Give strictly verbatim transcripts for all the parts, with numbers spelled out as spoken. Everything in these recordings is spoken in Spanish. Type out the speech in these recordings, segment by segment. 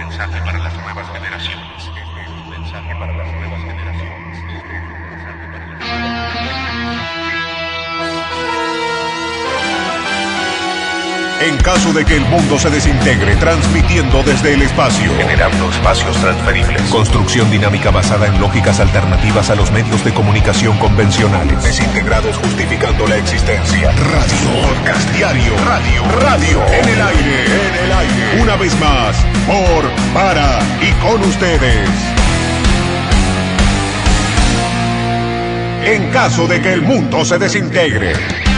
mensaje para las nuevas generaciones. Este es un mensaje para las nuevas generaciones. Este es un mensaje para las nuevas generaciones. En caso de que el mundo se desintegre, transmitiendo desde el espacio, Generando espacios transferibles. construcción dinámica basada en lógicas alternativas a los medios de comunicación convencionales, desintegrados justificando la existencia, radio, podcast diario, radio, radio, en el aire, en el aire, una vez más, por, para y con ustedes. En caso de que el mundo se desintegre.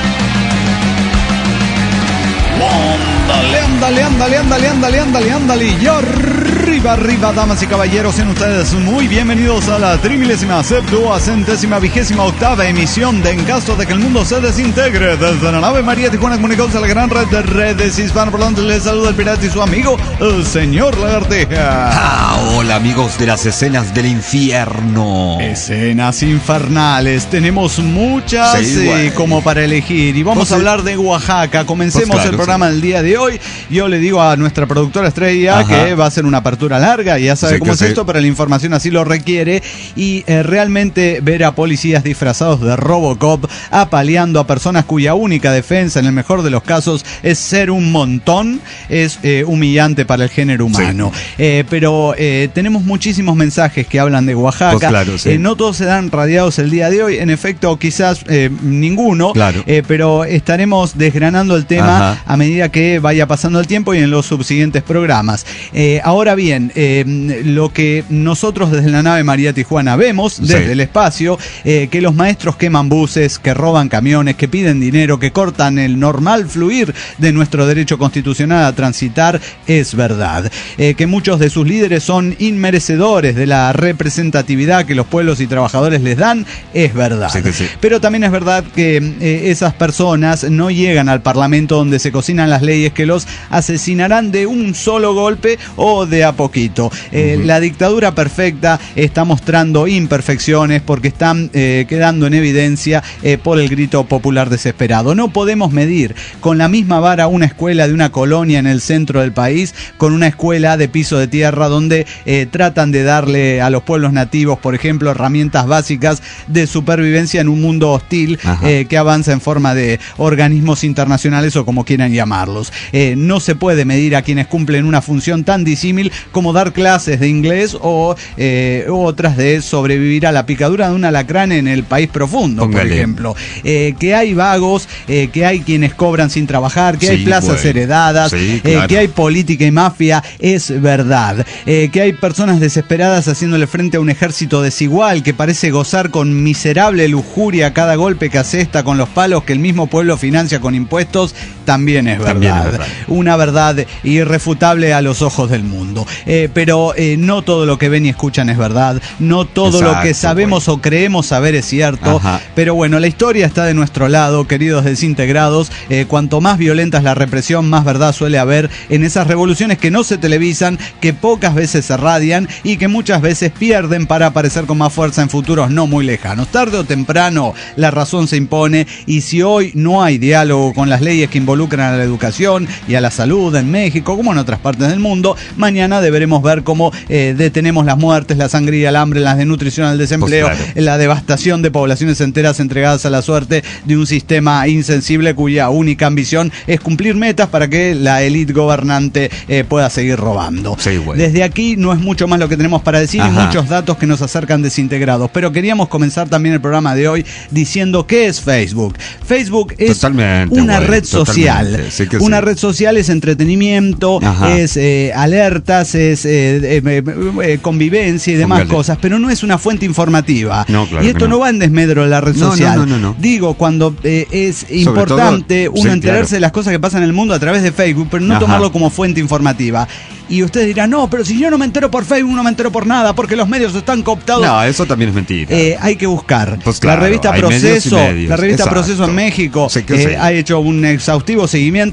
Ándale, ándale, ándale, ándale, ándale, ándale, ándale. Y arriba, arriba, damas y caballeros, sean ustedes muy bienvenidos a la trimilésima, septuagésima, vigésima octava emisión de En caso de que el mundo se desintegre. Desde la nave María Tijuana comunicados a la gran red de redes hispanoparlantes, les saluda el pirata y su amigo, el señor Lagartija. Ah, hola amigos de las escenas del infierno. Escenas infernales, tenemos muchas Sí, eh, bueno. como para elegir. Y vamos Pues, a hablar de Oaxaca. Comencemos pues claro, el programa sí. del día de hoy. Yo le digo a nuestra productora estrella Ajá. que va a ser una apertura larga, ya sabe Sí, cómo que es sí. esto, pero la información así lo requiere. Y eh, realmente ver a policías disfrazados de Robocop apaleando a personas cuya única defensa, en el mejor de los casos, es ser un montón, es eh, humillante para el género humano. Eh, pero eh, tenemos muchísimos mensajes que hablan de Oaxaca. Pues claro, sí. Eh, no todos serán radiados el día de hoy, en efecto, quizás eh, ninguno, Claro. eh, pero estaremos desgranando el tema Ajá. a medida que vaya pasando el tiempo y en los subsiguientes programas. Eh, ahora bien, eh, lo que nosotros desde la nave María Tijuana vemos desde Sí. el espacio, eh, que los maestros queman buses, que roban camiones, que piden dinero, que cortan el normal fluir de nuestro derecho constitucional a transitar, es verdad. Eh, que muchos de sus líderes son inmerecedores de la representatividad que los pueblos y trabajadores les dan, es verdad. Sí que sí. Pero también es verdad que eh, esas personas no llegan al Parlamento donde se cocinan las leyes que los asesinarán de un solo golpe o de a poquito. Eh, Ujú. La dictadura perfecta está mostrando imperfecciones porque están eh, quedando en evidencia eh, por el grito popular desesperado. No podemos medir con la misma vara una escuela de una colonia en el centro del país con una escuela de piso de tierra donde eh, tratan de darle a los pueblos nativos, por ejemplo, herramientas básicas de supervivencia en un mundo hostil eh, que avanza en forma de organismos internacionales o como quieran llamarlos. Eh, no se puede medir a quienes cumplen una función tan disímil como dar clases de inglés o eh, otras de sobrevivir a la picadura de un alacrán en el país profundo, Póngale. por ejemplo. Eh, que hay vagos, eh, que hay quienes cobran sin trabajar, que hay Sí, plazas bueno. heredadas, Sí, eh, claro. que hay política y mafia, es verdad. Eh, que hay personas desesperadas haciéndole frente a un ejército desigual que parece gozar con miserable lujuria cada golpe que asesta con los palos que el mismo pueblo financia con impuestos, también es verdad. También es verdad. Una verdad irrefutable a los ojos del mundo. Eh, pero eh, no todo lo que ven y escuchan es verdad, no todo lo que Exacto, sabemos o creemos saber es cierto, Ajá. pero bueno, la historia está de nuestro lado, queridos desintegrados. Eh, cuanto más violenta es la represión, más verdad suele haber en esas revoluciones que no se televisan, que pocas veces se radian y que muchas veces pierden para aparecer con más fuerza en futuros no muy lejanos. Tarde o temprano la razón se impone, y si hoy no hay diálogo con las leyes que involucran a la educación y a la salud en México como en otras partes del mundo, mañana deberemos ver cómo eh, detenemos las muertes, la sangría, el hambre, la desnutrición, el desempleo, Pues claro. la devastación de poblaciones enteras entregadas a la suerte de un sistema insensible cuya única ambición es cumplir metas para que la élite gobernante eh, pueda seguir robando. Sí, bueno. Desde aquí no es mucho más lo que tenemos para decir y Ajá. muchos datos que nos acercan desintegrados, pero queríamos comenzar también el programa de hoy diciendo ¿qué es Facebook? Facebook es Totalmente, una güey, red social. totalmente, sí que una sí. red social es entretenimiento, Ajá. es eh, alertas, es eh, eh, eh, eh, convivencia y demás Póngale. cosas, pero no es una fuente informativa. No, claro y que esto no. no. va en desmedro de la red No, no, social. no, no, no. Digo, cuando eh, es Sobre importante todo, uno sí, enterarse claro. de las cosas que pasan en el mundo a través de Facebook, pero no Ajá. tomarlo como fuente informativa. Y ustedes dirán, no, pero si yo no me entero por Facebook, no me entero por nada, porque los medios están cooptados. No, eso también es mentira. Eh, hay que buscar. Pues claro, la revista hay medios y Proceso, medios. la revista Exacto. Proceso en México Sí que eh, sí. ha hecho un exhaustivo seguimiento de lo que Ajá.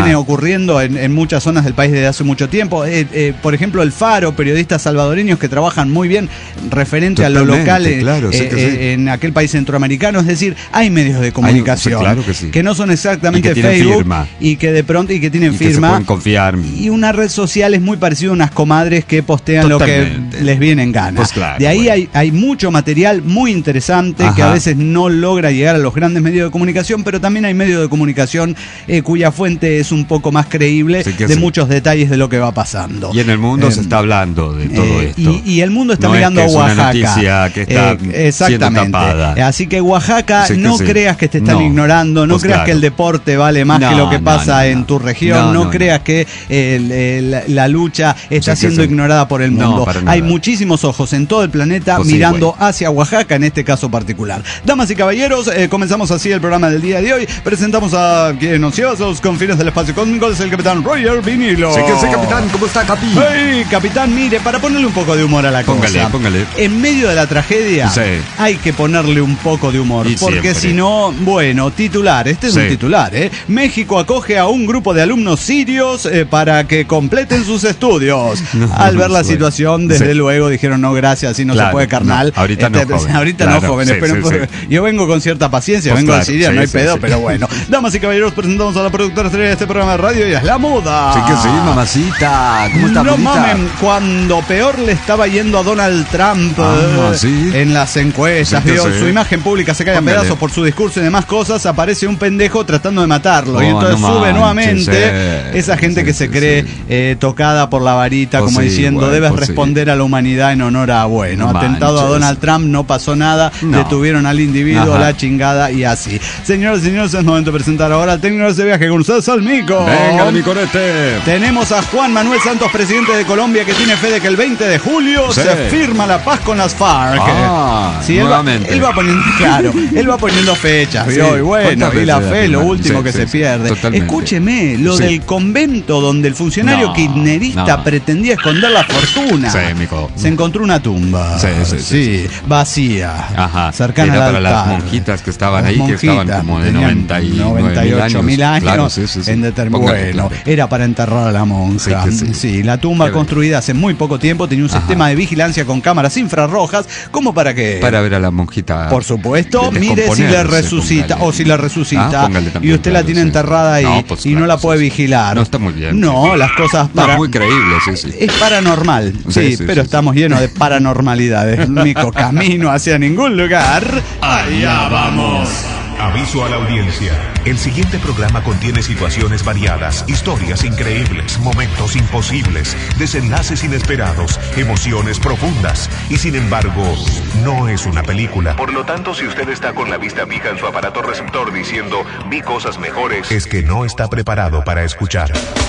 viene ocurriendo en, en muchas zonas del país desde hace mucho tiempo. Eh, eh, por ejemplo, El Faro, periodistas salvadoreños que trabajan muy bien referente Totalmente, a lo local eh, claro, sí eh, que sí. eh, en aquel país centroamericano. Es decir, hay medios de comunicación Hay, claro que, sí. que no son exactamente y que tienen Facebook firma. y que de pronto y que tienen y que firma. se pueden confiar. Y una red social es muy parecida a unas comadres que postean Totalmente. lo que les viene en gana. Pues claro, de ahí bueno. hay, hay mucho material muy interesante Ajá. que a veces no logra llegar a los grandes medios de comunicación, pero también hay medios de comunicación eh, cuya fuente es un poco más creíble Sí que de sí. muchos detalles de lo que va pasando. Y en el mundo Eh, se está hablando de todo eh, esto. Y, y el mundo está No es mirando que a es una Oaxaca. noticia que está Eh, exactamente. siendo tapada. Así que Oaxaca, Sí que no sí. creas que te están No. ignorando, no Pues creas claro. que el deporte vale más No, que lo que no, pasa no, en no. tu región, No, no, no, creas que el- el- la, la lucha está Sí que siendo sí. ignorada por el No, mundo. para nada. Hay muchísimos ojos en todo el planeta Pues sí, mirando güey. hacia Oaxaca en este caso particular. Damas y caballeros, eh, comenzamos así el programa del día de hoy. Presentamos a quien nos lleva a los confines del espacio cósmico, es el capitán Roger Vinilo. Sí que sí, capitán. ¿Cómo está, Capi? Hey, capitán, mire, para ponerle un poco de humor a la Póngale, cosa. póngale. En medio de la tragedia Sí. hay que ponerle un poco de humor. Y porque siempre. si no, bueno, titular, este es Sí. un titular, ¿eh? México acoge a un grupo de alumnos sirios eh, para que completen sus estudios. No, Al ver la bueno. situación, desde Sí. luego dijeron, no, gracias, así no Claro, se puede, carnal. no, ahorita no, joven. Ahorita Claro, no, joven. sí, esperen, sí, por- sí. Yo vengo con cierta paciencia, Pues vengo claro, de Siria, sí, no hay sí, pedo, sí. pero bueno. Damas y caballeros, presentamos a la productora estrella de este programa de radio y es la moda. Sí que sí, mamacita. ¿Cómo está, No bonita? mamen, cuando peor le estaba yendo a Donald Trump Ah, eh, ¿sí? en las encuestas, Sí que vio, sí. su imagen pública se cae a Póngale. pedazos por su discurso y demás cosas, aparece un pendejo tratando de matarlo. y No, entonces no sube manches, nuevamente eh. esa gente Sí, que se sí, cree sí. eh, tocada por la varita, Pues como sí, diciendo, güey, debes pues sí. responder a la humanidad en honor a, bueno, No atentado a manches. Donald Trump, no pasó nada, No. detuvieron al individuo, Ajá. la chingada y así. Señoras y señores, es momento de presentar ahora al técnico de este viaje con ustedes, al Mico. Venga, mi corete. Tenemos a Juan Manuel Santos, presidente de Colombia, que tiene fe de que el veinte de julio Sí. se firma la paz con las FARC. Ah, Sí, él va, nuevamente. él va poniendo, claro, él va poniendo fechas, ¿vio? Sí, Y bueno, ¿cuántas y la veces fe la es lo firman? último Sí, que sí, se sí, pierde. totalmente. Escúcheme, lo Sí. del convento donde el funcionario No, kirchnerista no. pretendía esconder la fortuna. Sí, mijo. Se encontró una tumba. Sí, sí, sí, vacía. Ajá. Cercana Era al para altar. las monjitas que estaban Las ahí, que estaban monjitas como de tenían noventa y nueve noventa y ocho mil años. Claro, sí, sí, sí. En determin- Póngale, bueno, claro. era para enterrar a la monja. Sí, que sí. Sí, la tumba Qué bien. construida hace muy poco tiempo tenía un Ajá. sistema de vigilancia con cámaras infrarrojas, como para que, Para ver a la monjita. por supuesto, de- mire si le descomponerse, resucita póngale. o si la resucita Ah, póngale y también, usted la claro, tiene sí. enterrada ahí No, pues y no claro, la sí, puede sí. vigilar. No, está muy bien, No, sí, sí. las cosas No, para muy creíble, sí, sí. es paranormal. Sí, Sí, sí, pero sí, estamos llenos de paranormalidades. Mico, camino hacia ningún lugar. Allá vamos. Aviso a la audiencia. El siguiente programa contiene situaciones variadas, historias increíbles, momentos imposibles, desenlaces inesperados, emociones profundas y sin embargo, no es una película. Por lo tanto, si usted está con la vista fija en su aparato receptor diciendo, vi cosas mejores, Es que no está preparado para escuchar.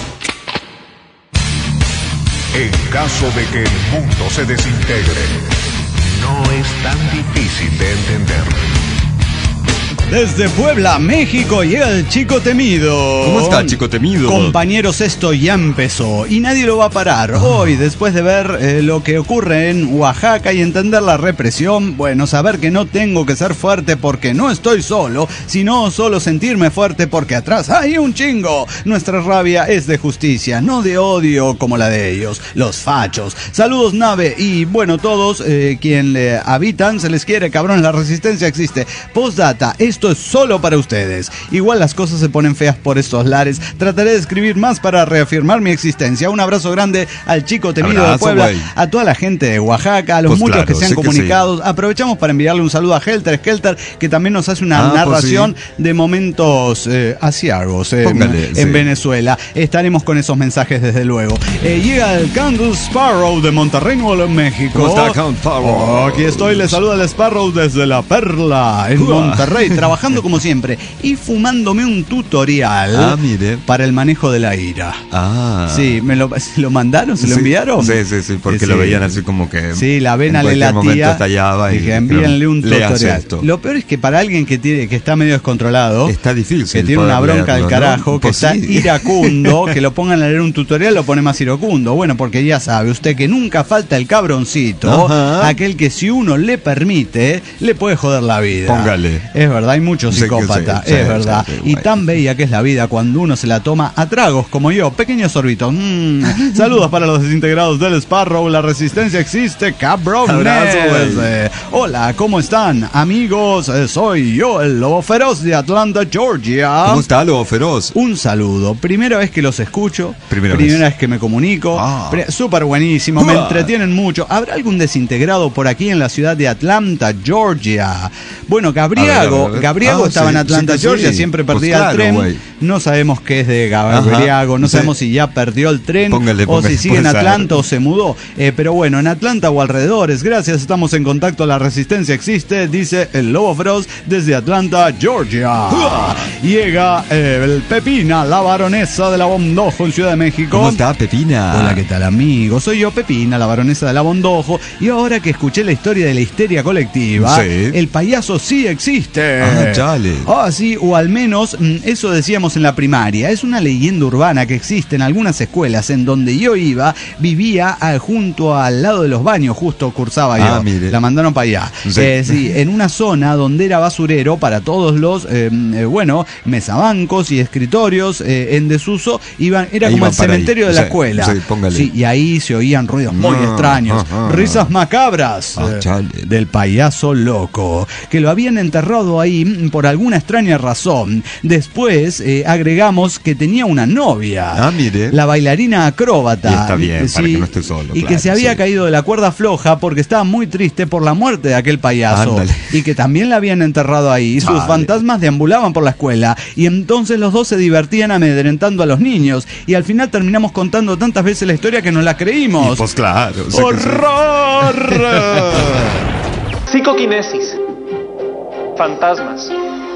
En caso de que el mundo se desintegre, no es tan difícil de entender. Desde Puebla, México, llega el Chico Temido. ¿Cómo está, Chico Temido? Compañeros, esto ya empezó y nadie lo va a parar. Hoy, después de ver eh, lo que ocurre en Oaxaca y entender la represión, bueno, saber que no tengo que ser fuerte porque no estoy solo, sino solo sentirme fuerte porque atrás hay un chingo. Nuestra rabia es de justicia, no de odio como la de ellos, los fachos. Saludos, nave, y bueno, todos eh, quien le habitan, se les quiere, cabrones, la resistencia existe. Postdata, esto es solo para ustedes. Igual las cosas se ponen feas por estos lares. Trataré de escribir más para reafirmar mi existencia. Un abrazo grande al Chico Temido Abrazo, de Puebla, güey. a toda la gente de Oaxaca, a los Pues muchos claro, que se han sé que comunicado. Aprovechamos para enviarle un saludo a Helter Skelter, que también nos hace una Ah, pues narración sí. de momentos eh, asiagos eh, Póngale, en sí. Venezuela. Estaremos con esos mensajes desde luego. Eh, llega el Count Sparrow de Monterrey, Nuevo México. ¿Cómo está, Count Sparrow? Oh, aquí estoy, le saluda el Sparrow desde La Perla, en Uah. Monterrey, trabajando como siempre y fumándome un tutorial Ah, mire. para el manejo de la ira. Ah. Sí, ¿me lo, ¿se lo mandaron? ¿Se lo Sí, enviaron? Sí, sí, sí, porque Sí, lo sí. veían así como que. Sí, la vena en le cualquier momento latía. estallaba y Dije, dijeron, envíenle un "Leas tutorial". esto. Lo peor es que para alguien que tiene que está medio descontrolado, Está difícil que tiene una poder bronca del leerlo, ¿no? carajo, que Pues está sí. iracundo, que lo pongan a leer un tutorial, lo pone más iracundo. Bueno, porque ya sabe usted que nunca falta el cabroncito, Ajá. aquel que si uno le permite, le puede joder la vida. Póngale. Es verdad. hay mucho Sí que psicópata, sí, sí, es verdad. sí, sí, Y bueno. tan bella que es la vida cuando uno se la toma a tragos como yo, pequeños sorbitos. Mm. Saludos para los desintegrados del Sparrow, la resistencia existe, cabrones. Abrazo, güey. Eh, hola, ¿cómo están, amigos? Eh, soy yo, el lobo feroz de Atlanta, Georgia. ¿Cómo está, Lobo Feroz? Un saludo. Primera vez que los escucho. Primera Primera vez. vez que me comunico. Ah. Pre- Súper buenísimo. Me Ah. entretienen mucho. ¿Habrá algún desintegrado por aquí en la ciudad de Atlanta, Georgia? Bueno, Gabriago. A ver, a ver, a ver. Gabriago Ah, estaba sí, en Atlanta, sí que Georgia. sí. Siempre Pues perdía claro, el tren. güey. No sabemos qué es de Gabriago. Ajá. No Sí. sabemos si ya perdió el tren Póngale, o póngale, si sigue en puede ser. Atlanta o se mudó. Eh, pero bueno, en Atlanta o alrededores. Gracias, estamos en contacto. La resistencia existe, dice el Lobo Feroz desde Atlanta, Georgia. Llega eh, el Pepina, la baronesa de la Bondojo en Ciudad de México. ¿Cómo está, Pepina? Hola, ¿qué tal, amigo? Soy yo, Pepina, la baronesa de la Bondojo. Y ahora que escuché la historia de la histeria colectiva, Sí. el payaso sí existe. Ah, chale. Ah, sí, o al menos mm, eso decíamos en la primaria. Es una leyenda urbana que existe en algunas escuelas en donde yo iba, vivía ah, junto al lado de los baños, justo cursaba yo. Ah, mire. La mandaron para allá. Sí. Eh, sí, en una zona donde era basurero para todos los, eh, eh, bueno, mesabancos y escritorios eh, en desuso, iban, era como Iban el para ahí. cementerio de la Sí, escuela. sí, póngale. Sí, y ahí se oían ruidos muy Ah, extraños, ah, ah. risas macabras Ah, eh, chale. del payaso loco, que lo habían enterrado ahí mm, por alguna extraña razón. Después eh, agregamos que tenía una novia, Ah, mire. la bailarina acróbata. Y está bien, para que no esté solo, Y que claro, se había sí. caído de la cuerda floja porque estaba muy triste por la muerte de aquel payaso. Ándale. Y que también la habían enterrado ahí. Y sus Vale. fantasmas deambulaban por la escuela. Y entonces los dos se divertían amedrentando a los niños. Y al final terminamos contando tantas veces la historia que nos la creímos. Y pues claro. sé que sí. ¡Horror! Psicoquinesis. Fantasmas.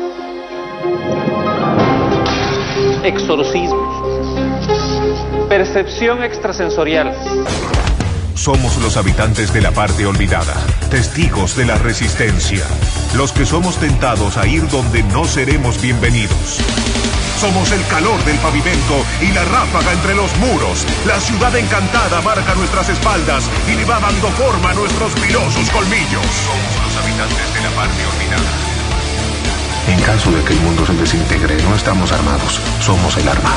Exorcismos. Percepción extrasensorial. Somos los habitantes de la parte olvidada, testigos de la resistencia, los que somos tentados a ir donde no seremos bienvenidos. Somos el calor del pavimento y la ráfaga entre los muros. La ciudad encantada marca nuestras espaldas y le va dando forma a nuestros filosos colmillos. Somos los habitantes de la parte olvidada. En caso de que el mundo se desintegre, no estamos armados, somos el arma.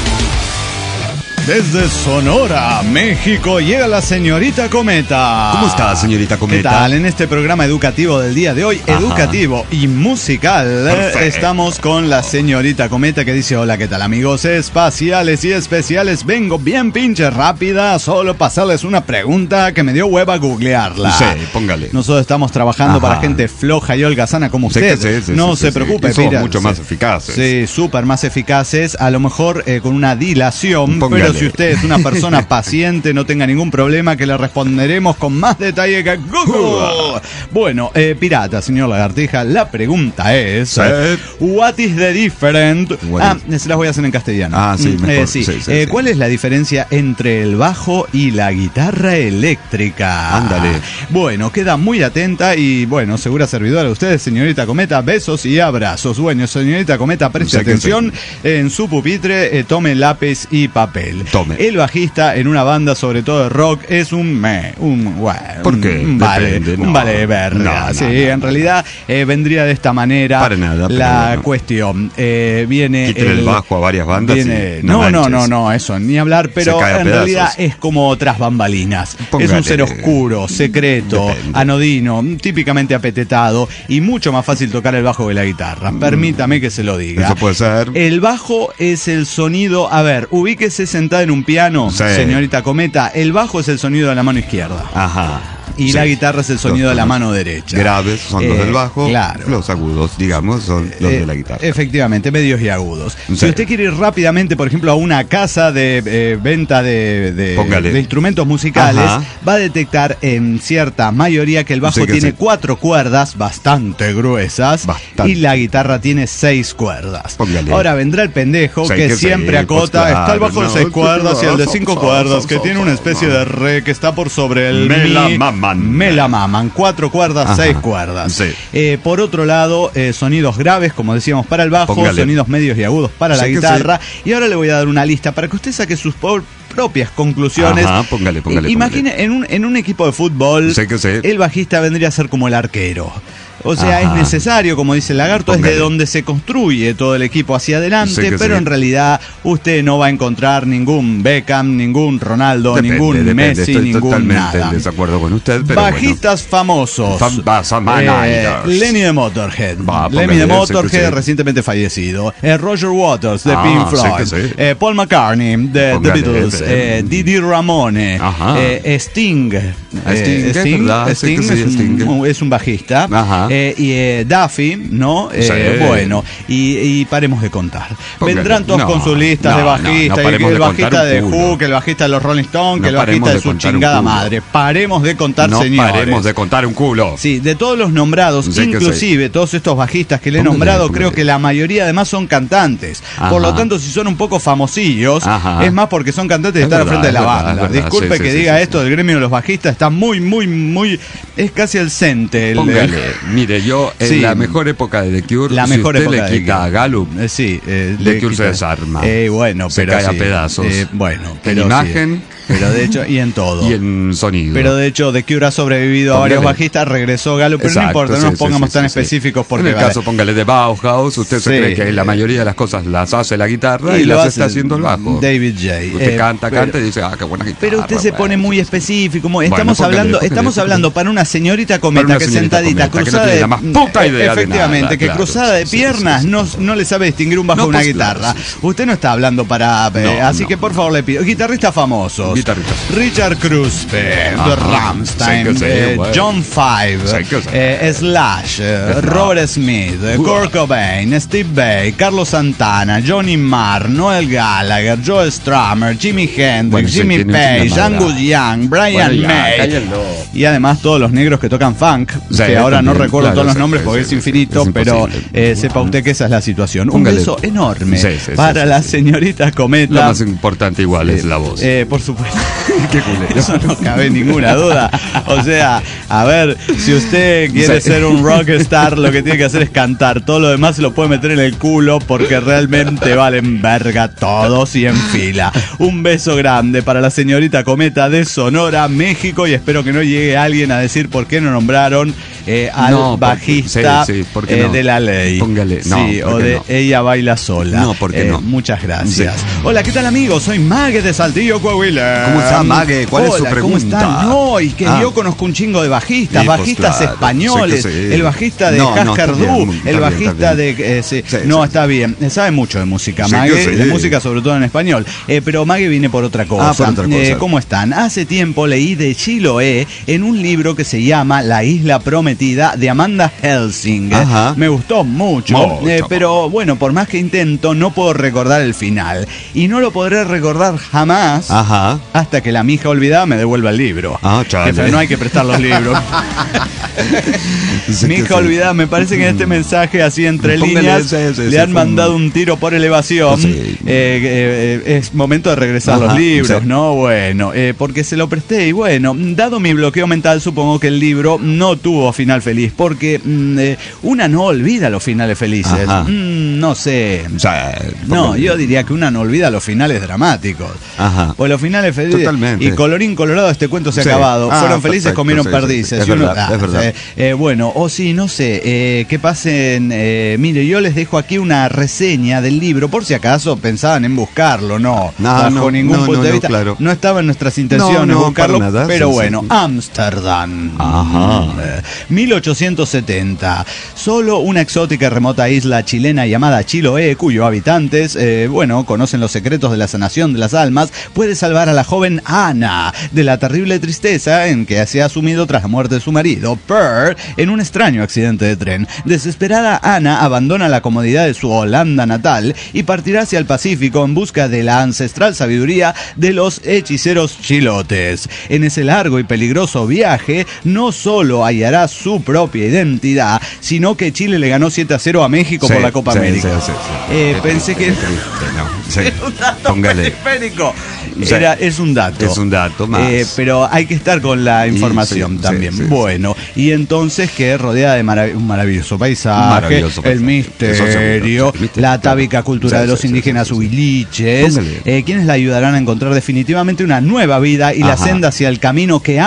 Desde Sonora, México, llega la señorita Cometa. ¿Cómo está, señorita Cometa? ¿Qué tal? En este programa educativo del día de hoy, Ajá. educativo y musical, eh, Perfecto. estamos con la señorita Cometa que dice: hola, ¿qué tal, amigos espaciales y especiales? Vengo bien pinche rápida, solo pasarles una pregunta que me dio hueva googlearla. Sí, póngale. Nosotros estamos trabajando Ajá. para gente floja y holgazana como Sé usted. que sí, sí, no sí, se sí, preocupe, sí. Y somos Pira. mucho Sí. más eficaces. Sí, súper más eficaces, a lo mejor eh, con una dilación, Póngale. pero si usted es una persona paciente, no tenga ningún problema, que le responderemos con más detalle que Google. Bueno, eh, pirata, señor Lagartija, la pregunta es: Sí. What is the different? What Ah, is- se las voy a hacer en castellano. Ah, sí, Mm, mejor. eh, sí. Sí, sí, Eh, sí. ¿Cuál es la diferencia entre el bajo y la guitarra eléctrica? Ándale. Bueno, queda muy atenta y, bueno, segura servidora de ustedes, señorita Cometa. Besos y abrazos. Bueno, señorita Cometa, preste Sé que atención. En su pupitre, eh, tome lápiz y papel. Tome. El bajista en una banda, sobre todo de rock, es un me, un bueno, ¿Por qué? un vale, Depende, un no. vale de verga. No, no, sí, no, en no. realidad eh, vendría de esta manera Para nada, pero la bueno. cuestión. Eh, viene Quítale el bajo a varias bandas viene- y no, no no, manches. no, no, eso, ni hablar, pero cae a en pedazos. realidad es como otras bambalinas. Póngale. Es un ser oscuro, secreto, Depende. anodino, típicamente apetetado y mucho más fácil tocar el bajo que la guitarra. Permítame que se lo diga. Eso puede ser. El bajo es el sonido, a ver, ubíquese sentada en un piano, Sí. señorita Cometa, el bajo es el sonido de la mano izquierda. Ajá. Y Sí. la guitarra es el sonido Los de la tonos mano derecha. Graves son los Eh, del bajo. Claro. Los agudos, digamos, son los Eh, de la guitarra. Efectivamente, medios y agudos. Si Sí. usted quiere ir rápidamente, por ejemplo, a una casa de eh, venta de, de- Póngale. de instrumentos musicales, Ajá. va a detectar en cierta mayoría que el bajo Sí que tiene sí. cuatro cuerdas bastante gruesas Bastante. y la guitarra tiene seis cuerdas. Póngale. Ahora vendrá el pendejo Sí, que, que sí, siempre acota, pues está el bajo claro, de seis no, cuerdas y el de so, cinco so, cuerdas, so, que so, tiene so, una especie no. de re que está por sobre el Me la mi. maman. Me la maman. Cuatro cuerdas, Ajá. seis cuerdas. Sí. Eh, por otro lado, eh, sonidos graves, como decíamos, para el bajo, Póngale. sonidos medios y agudos para Sí la que guitarra. Y ahora le voy a dar una lista para que usted saque sus po- propias conclusiones. Ajá, póngale, póngale, Eh, Imagine en un, en un equipo de fútbol, Sí que sí. el bajista vendría a ser como el arquero. O sea, Ajá. es necesario, como dice el lagarto, Póngale. es de donde se construye todo el equipo hacia adelante, Sí que pero sí. en realidad usted no va a encontrar ningún Beckham, ningún Ronaldo, Depende, ningún depende, Messi, estoy ningún totalmente nada. en desacuerdo con usted, pero Bajistas famosos. Fam- Basa- Eh, Manaidas. Lenny de Motorhead. Va, Lenny póngale, de sí Motorhead, que sí. recientemente fallecido. Eh, Roger Waters, de Ah, Pink sí Floyd. que sí. Eh, Paul McCartney, de The Póngale, Beatles. eh, Eh, Didi Ramone. Ajá. Eh, Sting. Ah, Sting, Eh, es verdad, sí Sting que sí, es, Sting. un, es un bajista. Ajá. Eh, y eh, Duffy, ¿no? Eh, Sí. Bueno, y, y paremos de contar. Póngale. Vendrán todos No, con sus listas no, de no, bajistas. no y paremos que el de contar bajista un de culo. Who, que el bajista de los Rolling Stones, que No el paremos bajista de de su contar un chingada culo. madre. Paremos de contar, no señores. paremos de contar un culo. Sí, de todos los nombrados, Sí que inclusive todos estos bajistas que le he Póngale, nombrado, póngale. creo que la mayoría además son cantantes. Ajá. Por lo tanto, si son un poco famosillos, Ajá. es más porque son cantantes y Es están al verdad, frente de la es verdad, banda. es verdad. Disculpe Sí, que sí, diga sí, esto sí. del gremio de los bajistas, está muy, muy, muy... Es casi el cente. el- Póngale, mire, yo en Sí. la mejor época de The Cure, La si mejor usted época le de quita The a Gallup, Eh, sí, eh, The le Cure se quita- desarma. Eh, bueno, Se pero cae a sí. pedazos. Eh, bueno, En pero sí. imagen. Pero de hecho, y en todo. y en sonido. Pero de hecho, The Cure ha sobrevivido a Póngale. varios bajistas, regresó Galo, pero Exacto, no importa, no sí, nos sí, pongamos sí, tan sí, sí. específicos porque en el vale. caso, póngale de Bauhaus, usted se Sí. cree que la mayoría de las cosas las hace la guitarra y, lo las hace está haciendo el bajo. David J. Usted Eh, canta, pero- canta y dice, ah, qué buena guitarra. Pero usted se bueno, pone muy sí, sí. específico. Muy, Bueno, estamos póngale, hablando, póngale, estamos póngale. hablando para una señorita cometa Para una que señorita sentadita, cometa, que no cruzada tiene de la más puta idea de efectivamente, nada, que claro. cruzada de Sí, piernas sí, sí, no, sí. no le sabe distinguir un bajo No, de una pues, claro, guitarra. sí, sí. Usted no está hablando para, eh, No, así no, que por no. favor le pido. Guitarristas famosos. Guitarristas. Richard Kruspe, de Ajá, Rammstein, sí que sí, eh, bueno. John Five, Sí que sí. eh, Slash, eh, Slash. Robert Smith, eh, Kurt Cobain, Steve Vai, Carlos Santana, Johnny Marr, Noel Gallagher, Joe Strummer, Jimi Hendrix, Bueno, sí, Jimmy tiene Page, una Angus madre. Young, Brian Bueno, ya, May. cállenlo. Y además todos los negros que tocan funk, Sí, que ahora no también, recuerdo claro, todos los sí, nombres sí, porque sí, es sí, infinito, es pero imposible. eh, sepa usted que esa es la situación. Póngale. Un beso enorme Sí, sí, sí, para sí, la sí. señorita Lo Cometa. más importante igual es la voz. Eh, por supuesto. Qué culero. Eso no cabe ninguna duda. O sea, a ver, si usted quiere Sí. ser un rockstar, lo que tiene que hacer es cantar. Todo lo demás se lo puede meter en el culo porque realmente valen verga todos y en fila. Un beso grande para la señorita Cometa de Sonora, México, y espero que no llegue alguien a decir por qué no nombraron eh, al No, porque- bajista sí, sí, ¿por qué eh, no? de La Ley. Póngale, no, sí, ¿por o qué de no? Ella Baila Sola. No, ¿por qué Eh, no? Muchas gracias. Sí. Hola, ¿qué tal, amigos? Soy Mague de Saltillo, Coahuila. ¿Cómo está, Mague? ¿Cuál es su Hola, pregunta? ¿cómo están? No, y que Ah. yo conozco un chingo de bajistas, Sí, pues, bajistas claro, españoles, sé que sí. el bajista de No, no, Husker está bien, Du, está el bien, bajista está de... bien. eh, sí. Sí, no, sí. está bien, sabe mucho de música, Sí Mague, que sí. de música sobre todo en español, eh, pero Mague viene por otra cosa. Ah, por otra cosa. Eh, ¿Cómo están? Hace tiempo leí de Chiloé en un libro que se llama La Isla Prometida de Amanda Helsing. Ajá. Me gustó mucho, Mucho. eh, pero bueno, por más que intento, no puedo recordar el final. Y no lo podré recordar jamás Ajá. hasta que la mija olvidada me devuelva el libro. Ah, chale. Que no hay que prestar los libros. Sí Mi que hija sí. olvidada, me parece que en este mensaje, así entre Póngale, líneas, sí, sí, le sí, han fue un- mandado un tiro por elevación. Sí. Eh, eh, eh, es momento de regresar Ajá, los libros, sí. ¿no? Bueno, eh, porque se lo presté y bueno, dado mi bloqueo mental, supongo que el libro no tuvo final feliz, porque mm, eh, una no olvida los finales felices. Ajá. Mm, no sé. O sea, No, póngale. yo diría que una no olvida los finales dramáticos. Ajá. Pues los finales felices. Totalmente. Y colorín colorado, este cuento se ha Sí. acabado. Ah, Fueron felices, perfecto, comieron sí, sí, sí. perdices. Es Y uno- verdad, es verdad. eh, eh, bueno, o sí, no sé, eh, que pasen. eh, mire, yo les dejo aquí una reseña del libro, por si acaso pensaban en buscarlo, no. No, bajo no, ningún no, punto no, de no, vista. claro. No estaba en nuestras intenciones No, no, buscarlo, para nada, pero sí, bueno, sí. Ámsterdam. Ajá. Eh, mil ochocientos setenta. Solo una exótica y remota isla chilena llamada Chiloé, cuyos habitantes, eh, bueno, conocen los secretos de la sanación de las almas, puede salvar a la joven Ana de la terrible tristeza en que se ha sumido tras la muerte de su marido, Pearl, en un extraño accidente de tren. Desesperada, Ana abandona la comodidad de su Holanda natal y partirá hacia el Pacífico en busca de la ancestral sabiduría de los hechiceros chilotes. En ese largo y peligroso viaje, no solo hallará su propia identidad, sino que Chile le ganó siete a cero a México Sí, por la Copa sí, América. sí, sí, sí. Eh, Qué pensé triste, que... qué triste, no. Sí. Era un dato Póngale. periférico. Sí. Era, es un dato. Es un dato más. Eh, pero hay que estar con la Y información sí, también. sí, sí, bueno, y entonces que rodeada de marav- un maravilloso paisaje, Maravilloso el paisaje. misterio, Eso seguro, sí, misterio, la claro. atávica cultura Sí, de los sí, sí, indígenas sí, sí. huiliches, Póngale. eh, quienes la ayudarán a encontrar definitivamente una nueva vida y la Ajá. senda hacia el camino que Ana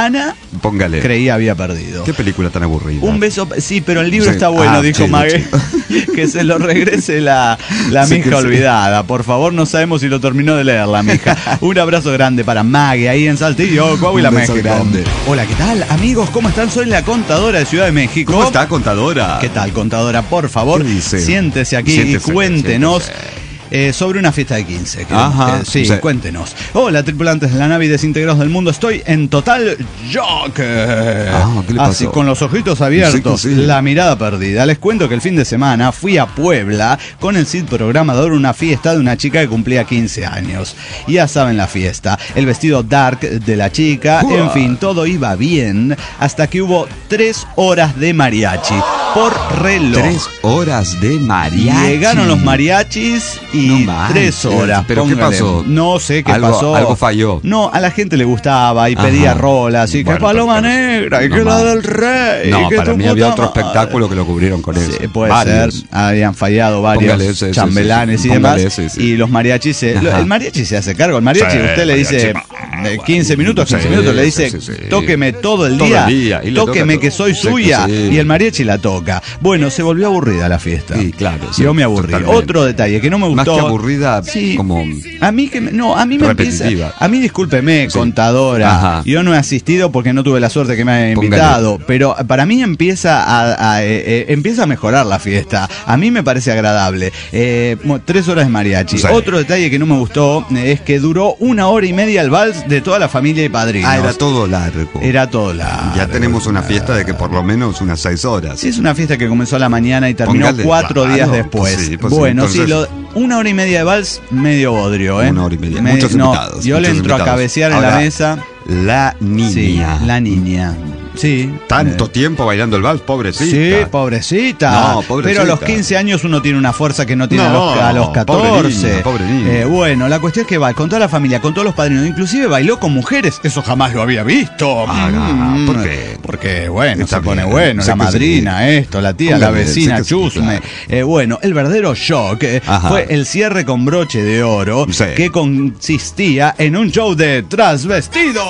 Póngale. creía había perdido. Qué película tan aburrida. Un beso, sí, pero el libro Sí. está bueno, Ah, dijo sí, Mague. Que se lo regrese la, la Sí, mija que sí. olvidada. Por favor, no sabemos si lo terminó de leer la mija. Un abrazo grande para Mague ahí en Saltillo, Coahuila, Un beso México. grande. Hola, ¿qué tal, amigos? ¿Cómo están? Soy la contadora de Ciudad de México. ¿Cómo está, contadora? ¿Qué tal, contadora? Por favor, ¿Qué dice? siéntese aquí Siéntese, y cuéntenos. siéntese. Eh, sobre una fiesta de quince. que- Ajá, que- sí, sí. cuéntenos. Hola, tripulantes de la nave y desintegrados del mundo. Estoy en total shock. Ah, ¿qué le Así, pasó? con los ojitos abiertos, Sí, sí. la mirada perdida. Les cuento que el fin de semana fui a Puebla con el Cid programador a una fiesta de una chica que cumplía quince años. Y ya saben la fiesta, el vestido dark de la chica, Uah. en fin, todo iba bien hasta que hubo tres horas de mariachi por reloj. Tres horas de mariachi. Llegaron los mariachis y No manches. tres horas. ¿Pero qué póngale. pasó? No sé qué Algo- pasó. algo falló. No, a la gente le gustaba y Ajá. pedía rolas. Y Bueno, que Paloma pero- Negra, y no que la más. del Rey. No, y que para tu mí puta había otro madre. espectáculo que lo cubrieron con eso. Sí, puede Varios. ser. Habían fallado varios Póngale ese, ese, chambelanes ese, y demás. póngale ese, sí. Y los mariachis, se, Ajá. el mariachi se hace cargo. El mariachi, Sí, usted le dice mariachi. eh, quince minutos, quince Sí, minutos, le dice, sí, sí, sí. tóqueme todo el Todo día. el día, y le Tóqueme toca que todo. soy Sí, que suya. sí. Y el mariachi la toca. Bueno, se volvió aburrida la fiesta. Sí, claro, sí, Yo me aburrí. totalmente. Otro detalle que no me Más gustó. que aburrida, Sí. como A mí que me- no, a mí me empieza, repetitiva. a mí discúlpeme, Sí. contadora. Ajá. Yo no he asistido porque no tuve la suerte que me haya Póngale. invitado, pero para mí empieza a, a- eh, eh, empieza a mejorar la fiesta. A mí me parece agradable. Eh, mo- tres horas de mariachi. Sí. Otro detalle que no me gustó eh, es que duró una hora y media el vals de toda la familia y padrinos. Ah, era todo largo. Era todo largo. Ya tenemos una fiesta de que por lo menos unas seis horas. Sí, es una fiesta que comenzó a la mañana y terminó Póngale, cuatro claro, días después. pues sí, pues sí, bueno, sí, entonces- lo- una hora y media de vals, medio bodrio, ¿eh? Una hora y media. Muchos no, invitados, Yo le muchos entro a invitados. cabecear en Ahora, la mesa. La niña. Sí, la niña. Sí. Tanto Eh, tiempo bailando el vals, pobrecita. Sí, pobrecita. No, pobrecita. Pero a los quince años uno tiene una fuerza que no tiene a, No, los, a los pobre catorce. niña, pobre niña. Eh, bueno, la cuestión es que va con toda la familia, con todos los padrinos, inclusive bailó con mujeres. Eso jamás lo había visto. Ah, Mm, ¿por qué? Porque, bueno, Está se pone bien, bueno. sé La que sí. madrina, esto, la tía, la Póngale, vecina, sé que sí, chusme. claro. Eh, bueno, el verdadero shock eh, Ajá. fue el cierre con broche de oro, Sí. que consistía en un show de trasvestidos.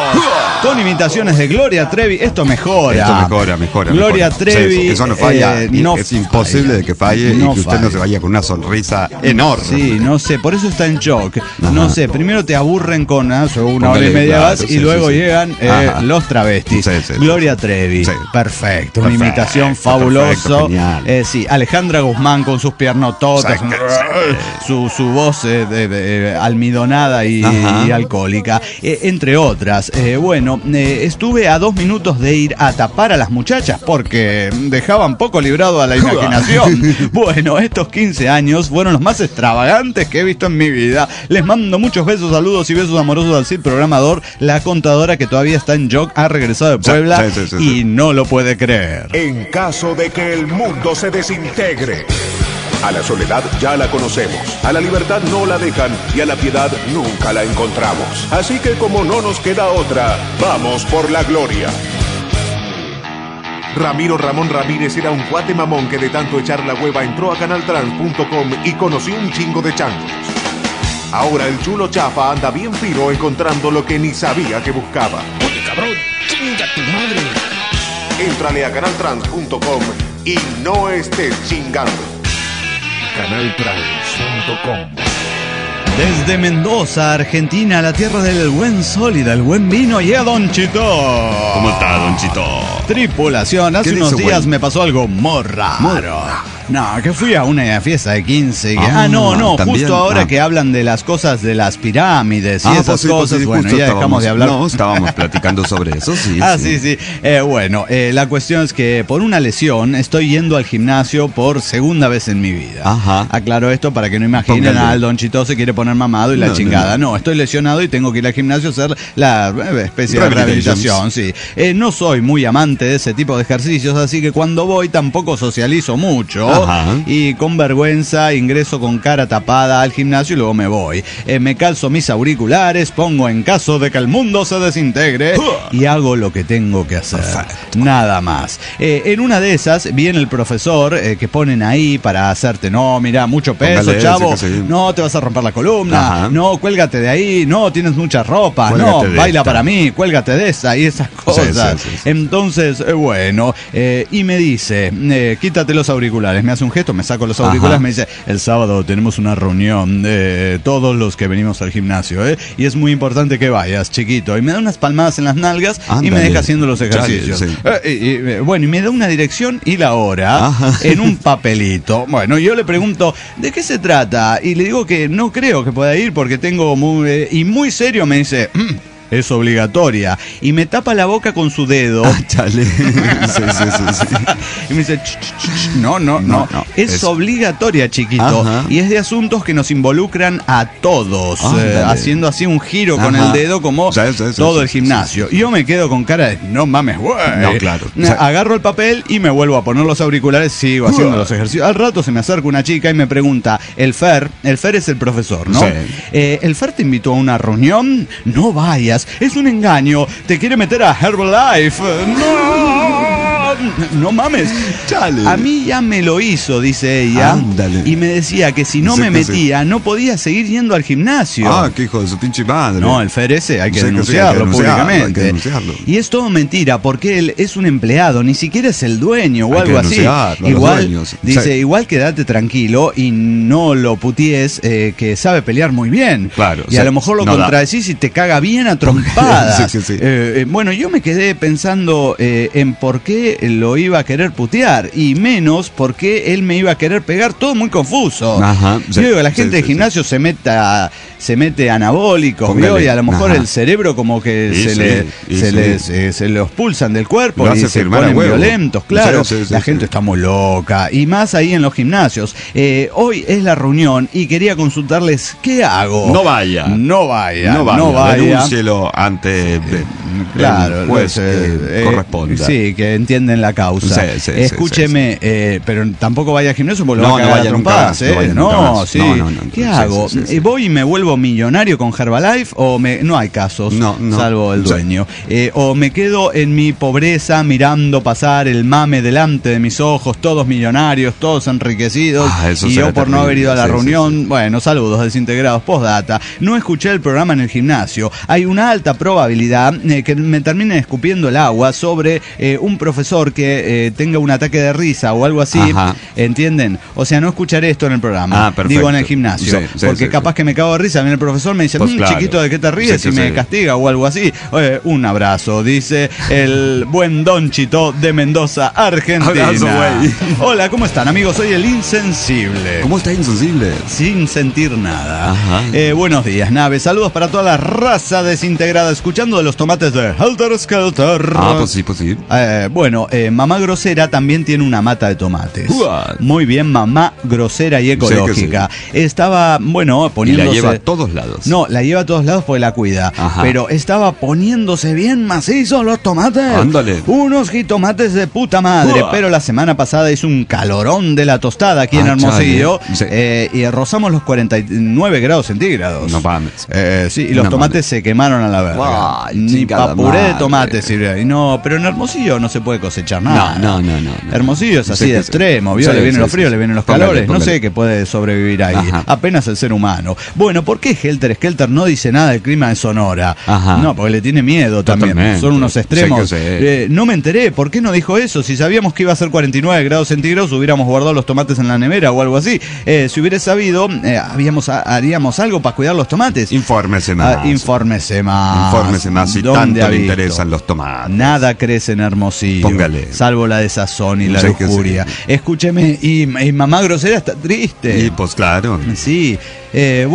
Con imitaciones de Gloria Trevi. Esto mejora. Esto mejora, mejora. Gloria mejora. Trevi. Sí, eso no falla. eh, y no es imposible falla. de que falle No y que usted no falla. se vaya con una sonrisa enorme. Sí, no sé, por eso está en shock. No sé, primero te aburren con ah, sobre una hora y Póngale, media claro, más sí, y luego sí, sí. llegan eh, Ajá. los travestis. Sí, sí, sí, Gloria sí. Trevi. Sí. Perfecto, una Perfecto, imitación perfecto, fabuloso. genial. Eh, sí, Alejandra Guzmán con sus piernototas, Sí, su, su voz eh, de- de- almidonada y, Ajá. y alcohólica, eh, entre otras. Eh, bueno, eh, estuve a dos minutos de ir a tapar a las muchachas porque dejaban poco librado a la imaginación. Bueno, estos quince años fueron los más extravagantes que he visto en mi vida. Les mando muchos besos, saludos y besos amorosos al Cid programador, la contadora que todavía está en shock, ha regresado de Sí, Puebla sí, sí, sí, y sí. no lo puede creer. En caso de que el mundo se desintegre. A la soledad ya la conocemos, a la libertad no la dejan y a la piedad nunca la encontramos. Así que como no nos queda otra, vamos por la gloria. Ramiro Ramón Ramírez era un cuate mamón que de tanto echar la hueva entró a canal trans punto com y conoció un chingo de changos. Ahora el chulo chafa anda bien fino encontrando lo que ni sabía que buscaba. Oye, cabrón, chinga tu madre. Éntrale a canal trans punto com y no estés chingando. canal trans punto com. Desde Mendoza, Argentina, la tierra del buen sol y del buen vino, llega Don Chito. ¿Cómo está, Don Chito? Tripulación, hace ¿Qué unos dice, días buen? me pasó algo muy raro. No, que fui a una fiesta de quince. y que- ah, Ah, no, no, también, justo ahora ah. que hablan de las cosas de las pirámides y Ah, esas pues sí, pues cosas, sí, bueno, justo ya dejamos estábamos- de hablar. No, estábamos platicando sobre eso, sí. Ah, sí, sí. Eh, bueno, eh, la cuestión es que por una lesión estoy yendo al gimnasio por segunda vez en mi vida. Ajá. Aclaro esto para que no imaginen, Póngale. ah, el Don Chito se quiere poner mamado y la No, no, chingada. No, no. estoy lesionado y tengo que ir al gimnasio a hacer la eh, especie de Rehabilitations. rehabilitación, sí. Eh, no soy muy amante de ese tipo de ejercicios, así que cuando voy tampoco socializo mucho. Ajá. y con vergüenza ingreso con cara tapada al gimnasio y luego me voy. Eh, me calzo mis auriculares, pongo en caso de que el mundo se desintegre y hago lo que tengo que hacer. Perfecto. Nada más. Eh, en una de esas viene el profesor eh, que ponen ahí para hacerte, no, mira, mucho peso, Póngale chavo, ese que sí. no, te vas a romper la columna, Ajá. no, cuélgate de ahí, no, tienes mucha ropa, Cuélgate no, de baila esta. para mí, cuélgate de esa y esas cosas. Sí, sí, sí, sí. Entonces, eh, bueno, eh, y me dice, eh, quítate los auriculares, me hace un gesto, me saco los auriculares, Ajá. me dice, el sábado tenemos una reunión de todos los que venimos al gimnasio, ¿eh? Y es muy importante que vayas, chiquito. Y me da unas palmadas en las nalgas y me Ándale. deja haciendo los ejercicios. Chale, sí. Eh, y, y, eh, bueno, y me da una dirección y la hora Ajá. en un papelito. Bueno, yo le pregunto, ¿de qué se trata? Y le digo que no creo que pueda ir porque tengo muy... eh, y muy serio me dice... "Mm, es obligatoria". Y me tapa la boca con su dedo. Ah, chale. sí, sí, sí, sí. Y me dice, "Ch, ch, ch, no, no, no, No, no, es, es- obligatoria, chiquito". Ajá. Y es de asuntos que nos involucran a todos, Ah, eh, dale. haciendo así un giro con Ajá. el dedo como Sí, sí, sí, todo sí, el sí, gimnasio. sí, sí, Y yo me quedo con cara de, no mames, güey. No, claro. Eh, Agarro el papel y me vuelvo a poner los auriculares, sigo haciendo Uah. los ejercicios. Al rato se me acerca una chica y me pregunta, el Fer, el Fer es el profesor, ¿no? Sí. Eh, el Fer te invitó a una reunión, no vayas, es un engaño, te quiere meter a Herbalife. No, no mames. Chale. A mí ya me lo hizo, dice ella. Ándale. Y me decía que si no Sí, me que sí. metía, no podía seguir yendo al gimnasio. Ah, qué hijo de su pinche madre. No, el Fer ese hay que Sí, que sí, denunciarlo hay que denunciarlo, públicamente. hay que denunciarlo. Y es todo mentira, porque él es un empleado, ni siquiera es el dueño o Hay que algo así. denunciarlo a los Igual, dueños. dice, Sí. igual quédate tranquilo y no lo puties, eh, que sabe pelear muy bien. Claro, Y a sí. lo mejor lo No da. contradecís y te caga bien a trompadas. Sí, sí, sí. Eh, eh, bueno, yo me quedé pensando eh, en por qué lo iba a querer putear y menos por qué él me iba a querer pegar, todo muy confuso. Ajá, sí, Yo digo, la sí, gente sí, del sí. gimnasio se meta, se mete anabólicos, Póngale. ¿vio? Y a lo mejor Ajá. el cerebro como que Y se, sí, le, y se, sí. le- se, se los pulsan del cuerpo Lo y hace se firmar a ponen huevo. violentos, claro. Sí, sí, sí, la sí. gente está muy loca. Y más ahí en los gimnasios. Eh, hoy es la reunión y quería consultarles qué hago. No vaya. No vaya. No vaya. No vaya. Denúncielo ante eh, Claro, el juez eh, que eh, corresponda. Sí, que entienden la causa. Sí, sí, sí, Escúcheme, eh, pero tampoco vaya al gimnasio porque lo No, va a no cagar a vaya nunca trompadas, más, no ¿eh? vaya No, nunca más. sí. No, no, no, ¿Qué sí, hago? sí, sí, sí. Eh, ¿Voy y me vuelvo millonario con Herbalife o me no hay casos? No, no. Salvo el Sí. dueño. Eh, o me quedo en mi pobreza mirando pasar el mame delante de mis ojos, todos millonarios, todos enriquecidos. Ah, eso y será yo por no terrible. haber ido a la Sí, sí, reunión, sí. bueno, saludos desintegrados, postdata. No escuché el programa en el gimnasio. Hay una alta probabilidad eh, que me terminen escupiendo el agua sobre eh, un profesor que eh, tenga un ataque de risa o algo así. Ajá. ¿Entienden? O sea, no escucharé esto en el programa. Ah, perfecto. Digo en el gimnasio. Sí, sí, porque sí, capaz sí. que me cago de risa. Viene el profesor, me dice, Pues "Mm, claro. chiquito, ¿de qué te ríes?" Sí, y sí, me sí. castiga o algo así. Eh, un abrazo, dice el buen Don Chito de Mendoza, Argentina. Abrazo, güey. Hola, ¿cómo están, amigos? Soy el insensible. ¿Cómo está insensible? Sin sentir nada. Ajá. Eh, buenos días, nave. Saludos para toda la raza desintegrada, escuchando de los tomates de Helter Skelter. Ah, pues sí, pues sí. Eh, bueno, eh, mamá grosera también tiene una mata de tomates. What? Muy bien, mamá grosera y ecológica. Estaba, bueno, Y poniéndose... la lleva a todos lados. No, la lleva a todos lados porque la cuida. Ajá. Pero estaba poniéndose bien macizos los tomates. Ándale. Unos jitomates de puta madre. Uah. Pero la semana pasada hizo un calorón de la tostada aquí en Ah, Hermosillo. chale. Sí. eh, y rozamos los cuarenta y nueve grados centígrados. No mames. Eh, sí, y los No tomates mames. se quemaron a la verga. Ay, Ni chingada pa' puré de madre. tomate sirvió. Y no, pero en Hermosillo no se puede cosechar nada. No, no, no, no, no. Hermosillo es así Sí, de que sí. extremo, ¿vio? Sí, Le vienen sí, los sí, fríos, sí. le vienen los Póngale, calores. No póngale. sé qué puede sobrevivir ahí. Ajá. Apenas el ser humano. Bueno, ¿por qué Helter Skelter no dice nada del clima de Sonora? Ajá. No, porque le tiene miedo también. Totalmente. Son unos extremos. Sí que sí. Eh, no me enteré. ¿Por qué no dijo eso? Si sabíamos que iba a ser cuarenta y nueve grados centígrados, hubiéramos guardado los tomates en la nevera o algo así. Eh, si hubiera sabido, eh, habíamos, haríamos algo para cuidar los tomates. Infórmese más. Ah, infórmese más. Infórmese más si ¿Dónde tanto ha le visto? interesan los tomates. Nada crece en Hermosillo. Póngale. Salvo la desazón y la Sí que lujuria. sí. Escúcheme, y, y mamá grosera está triste. Y pues claro. Sí, eh, bueno, eh,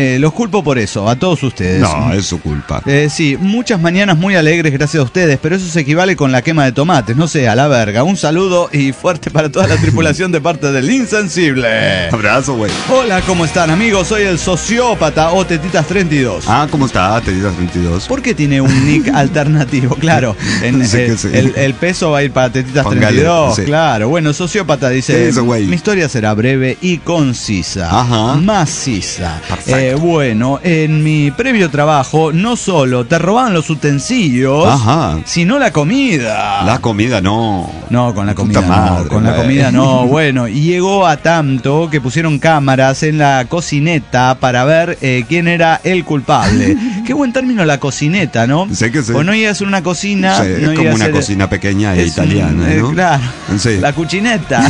eh, los culpo por eso, a todos ustedes. No, es su culpa. Eh, sí, muchas mañanas muy alegres gracias a ustedes, pero eso se equivale con la quema de tomates, no sé, a la verga. Un saludo y fuerte para toda la tripulación de parte del Insensible. Abrazo, güey. Hola, ¿cómo están, amigos? Soy el sociópata o Tetitas treinta y dos. Ah, ¿cómo está? Tetitas treinta y dos. ¿Por qué tiene un nick alternativo? Claro, en, Sí, eh, sí. el, el peso va a ir para Tetitas Póngale, treinta y dos, sí. claro. Bueno, sociópata dice, ¿Qué dice, güey? mi historia será breve y concisa, Ajá. maciza. Perfecto. Eh, bueno, en mi previo trabajo no solo te robaban los utensilios, Ajá. sino la comida. La comida no. No, con la Puta comida no, madre, con la güey. comida no. Bueno, y llegó a tanto que pusieron cámaras en la cocineta para ver eh, quién era el culpable. Qué buen término la cocineta, ¿no? Sé que sí. Pues no iba a ser una cocina. Sí, es no iba como a una ser- cocina pequeña e es un- italiana, eh, ¿no? Claro, Sí. la cuchineta.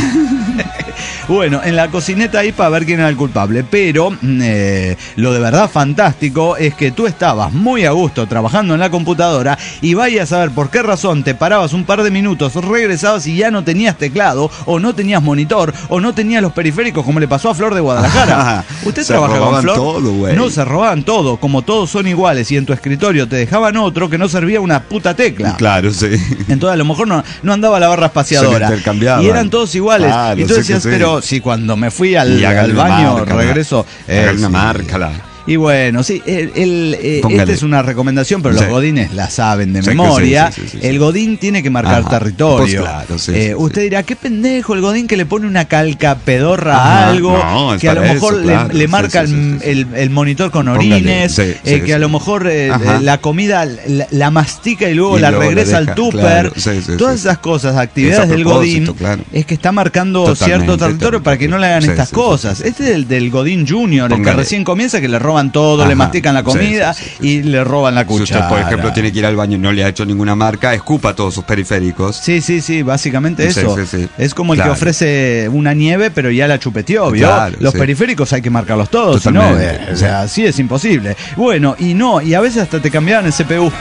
Bueno, en la cocineta ahí para ver quién era el culpable. Pero mm, eh, lo de verdad fantástico es que tú estabas muy a gusto trabajando en la computadora y vaya a saber por qué razón te parabas un par de minutos, regresabas y ya no tenías teclado, o no tenías monitor, o no tenías los periféricos, como le pasó a Flor de Guadalajara. ¿Usted Se trabaja con robaban Flor? todo, güey. No, se robaban todo, como todos son iguales, y en tu escritorio te dejaban otro que no servía una puta tecla. Claro, sí. Entonces a lo mejor no, no andaba la barra espaciadora. Se intercambiaban. Y eran todos iguales. Claro, y tú sí decías, que sí. pero si cuando me fui al, Y háganle al una baño, marca, regreso. Háganle una sí. márcala. Y bueno, sí, el, el, eh, Póngale. esta es una recomendación, pero Sí. los godines la saben de Sí que memoria. sí, sí, sí, sí, El sí. godín tiene que marcar Ajá. territorio. Pues claro, sí, Eh, sí, usted sí. dirá, qué pendejo el godín que le pone una calca pedorra Ajá. a algo, No, es que a lo para mejor eso, le, claro. le Sí, marca sí, sí, el, sí, sí. el- el monitor con Póngale. orines, Sí, eh, sí, que a sí. lo mejor eh, Ajá. la comida la, la mastica y luego Y la luego la regresa deja, al tupper. claro, sí, sí, Todas sí, sí. esas cosas, Es actividades a del propósito, godín, claro. es que está marcando Totalmente, cierto territorio para que no le hagan sí, estas sí, sí, cosas. sí, sí. Este es el del godín junior, el que Póngale. recién comienza, que le roban todo, le Ajá. mastican la Sí, comida sí, sí, sí. y le roban la Si cuchara. usted, por ejemplo, tiene que ir al baño y no le ha hecho ninguna marca, escupa todos sus periféricos. Sí, sí, sí, básicamente Sí, eso. sí, sí. Es como el Claro. que ofrece una nieve, pero ya la chupeteó, ¿vio? Claro, Los sí. periféricos hay que marcarlos todos, si no, Totalmente, eh, o sea, así es imposible. Bueno, y no, y a veces hasta te cambiaban el C P U.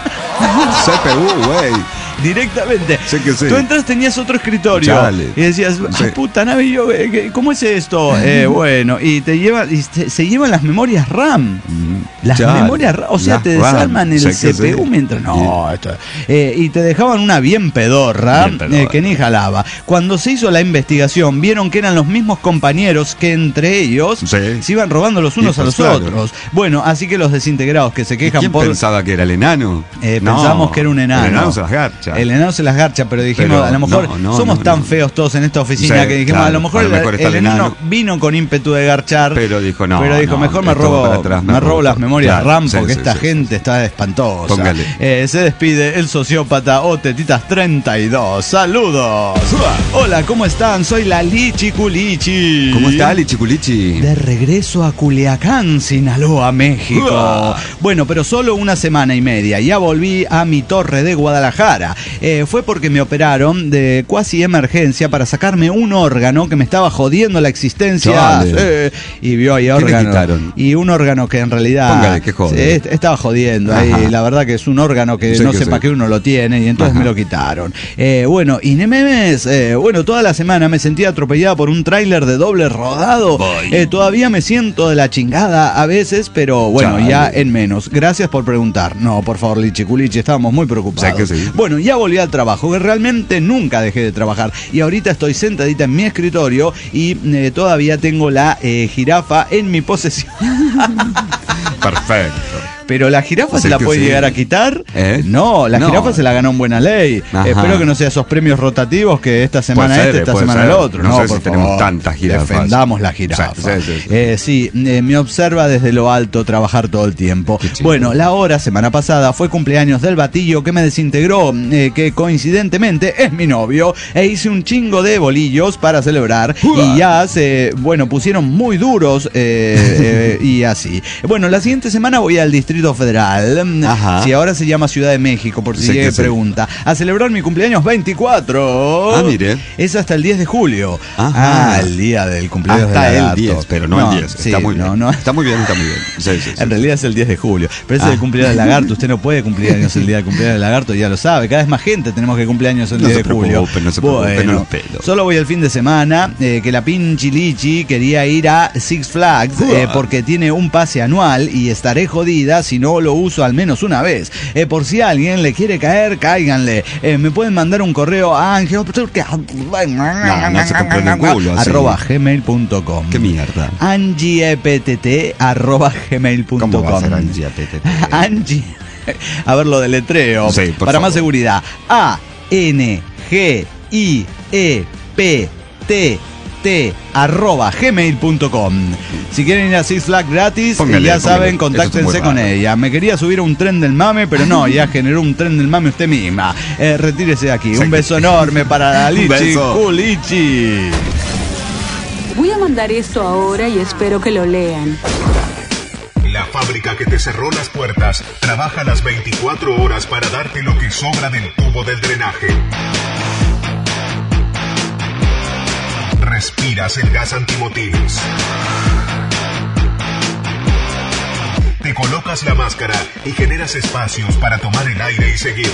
C P U, güey. Directamente. Sí que sí. Tú entras, tenías otro escritorio. Chale. Y decías, ah, Sí. puta nave, yo, eh, ¿qué- ¿cómo es esto? Eh, bueno, y te llevan, y te- se llevan las memorias RAM. Las Chale. memorias RAM, o sea, Las te RAM. desarman el Sé que C P U sí. mientras. No, esto. Eh, y te dejaban una bien pedorra, Bien pedorra. eh, que ni jalaba. Cuando se hizo la investigación, vieron que eran los mismos compañeros que entre ellos Sí. se iban robando los unos Y a pues los claro. otros. Bueno, así que los desintegrados que se ¿Y quejan ¿Quién por. pensaba que era el enano? Eh, No, pensamos que era un enano. El enano se las garcha. El enano se las garcha, pero dijimos, Pero a lo mejor no, no, somos no, tan no. feos todos en esta oficina Sí, que dijimos, claro, a lo mejor, a lo mejor el, está el el enano enano. vino con ímpetu de garchar. Pero dijo, no, Pero dijo, no, mejor me es todo robo, para atrás, me me robo robo. las memorias Claro, RAM sí, porque sí, esta sí, gente sí. está espantosa. Póngale. Eh, se despide el sociópata o Tetitas treinta y dos. Saludos. Hola, ¿cómo están? Soy la Lichi Culichi. ¿Cómo está, Lichiculichi? De regreso a Culiacán, Sinaloa, México. Uah. Bueno, pero solo una semana y media. Ya volví a mi torre de Guadalajara. Eh, fue porque me operaron de cuasi emergencia para sacarme un órgano que me estaba jodiendo la existencia. Chale. Sí. Y vio ahí ¿Qué le órgano. quitaron? Y un órgano que en realidad Póngale, que jode. sí, est- estaba jodiendo ahí. Ajá. La verdad que es un órgano que Sí no que sé sí. para qué uno lo tiene. Y entonces Ajá. me lo quitaron. Eh, bueno, y Nememes, eh, bueno, toda la semana me sentía atropellada por un tráiler de doble rodado. Voy. Eh, todavía me siento de la chingada a veces, pero bueno, Chale. ya en menos. Gracias por preguntar. No, por favor, Lichi Culichi, estábamos muy preocupados. Sé que sí. Bueno, ya volví al trabajo, que realmente nunca dejé de trabajar. Y ahorita estoy sentadita en mi escritorio y eh, todavía tengo la eh, jirafa en mi posesión. Perfecto. Pero la jirafa Sí se la que puede sí. llegar a quitar. ¿Eh? No, la No. jirafa se la ganó en buena ley. Ajá. Espero que no sea esos premios rotativos que esta semana ser, este, esta puede semana ser. el otro. No No, sé por si tenemos favor. tantas jirafas. Defendamos la jirafa. Sí, sí, sí, sí. Eh, sí, eh, me observa desde lo alto trabajar todo el tiempo. Qué chido. Bueno, la hora, semana pasada, fue cumpleaños del batillo que me desintegró, eh, que coincidentemente es mi novio, e hice un chingo de bolillos para celebrar. Y ya se, bueno, pusieron muy duros eh, eh, y así. Bueno, la siguiente siguiente semana voy al Distrito Federal. Ajá. Si ahora se llama Ciudad de México, por si Sí, alguien que sí. pregunta. A celebrar mi cumpleaños veinticuatro. Ah, mire. Es hasta el diez de julio. Ajá. Ah, el día del cumpleaños Hasta del el lagarto. diez, pero no, el diez. sí, está muy bien. no, no. Está muy bien, está muy bien. Sí, sí, sí. En realidad es el diez de julio. Pero ese Ah. es el cumpleaños del lagarto. Usted no puede cumplir años el día del cumpleaños del lagarto, ya lo sabe. Cada vez más gente tenemos que cumplir años el No diez se de julio. preocupe, no se preocupe, no los pelos. Solo voy el fin de semana, eh, que la Pinchilichi quería ir a Six Flags eh, porque tiene un pase anual y estaré jodida si no lo uso al menos una vez. Eh, por si alguien le quiere caer, cáiganle. Eh, me pueden mandar un correo a Ángel. No, no se compre en el culo, así. arroba gmail punto com. Qué mierda. Angieptt arroba gmail punto com. ¿Cómo va a ser Angie A P T T? Angie. A ver lo deletreo. Sí, por Para más favor. seguridad. A N G I E P T T arroba gmail punto com. Si quieren ir a Six Flags gratis, Póngale, ya póngale. saben, Eso contáctense es muy con raro. ella. Me quería subir a un tren del mame, pero no, ya generó un tren del mame usted misma. Eh, retírese de aquí. Un Exacto. beso enorme para la Un Lichi beso. Culichi. Voy a mandar esto ahora y espero que lo lean. La fábrica que te cerró las puertas trabaja las veinticuatro horas para darte lo que sobra del tubo del drenaje. Respiras el gas antimotines. Te colocas la máscara y generas espacios para tomar el aire y seguir.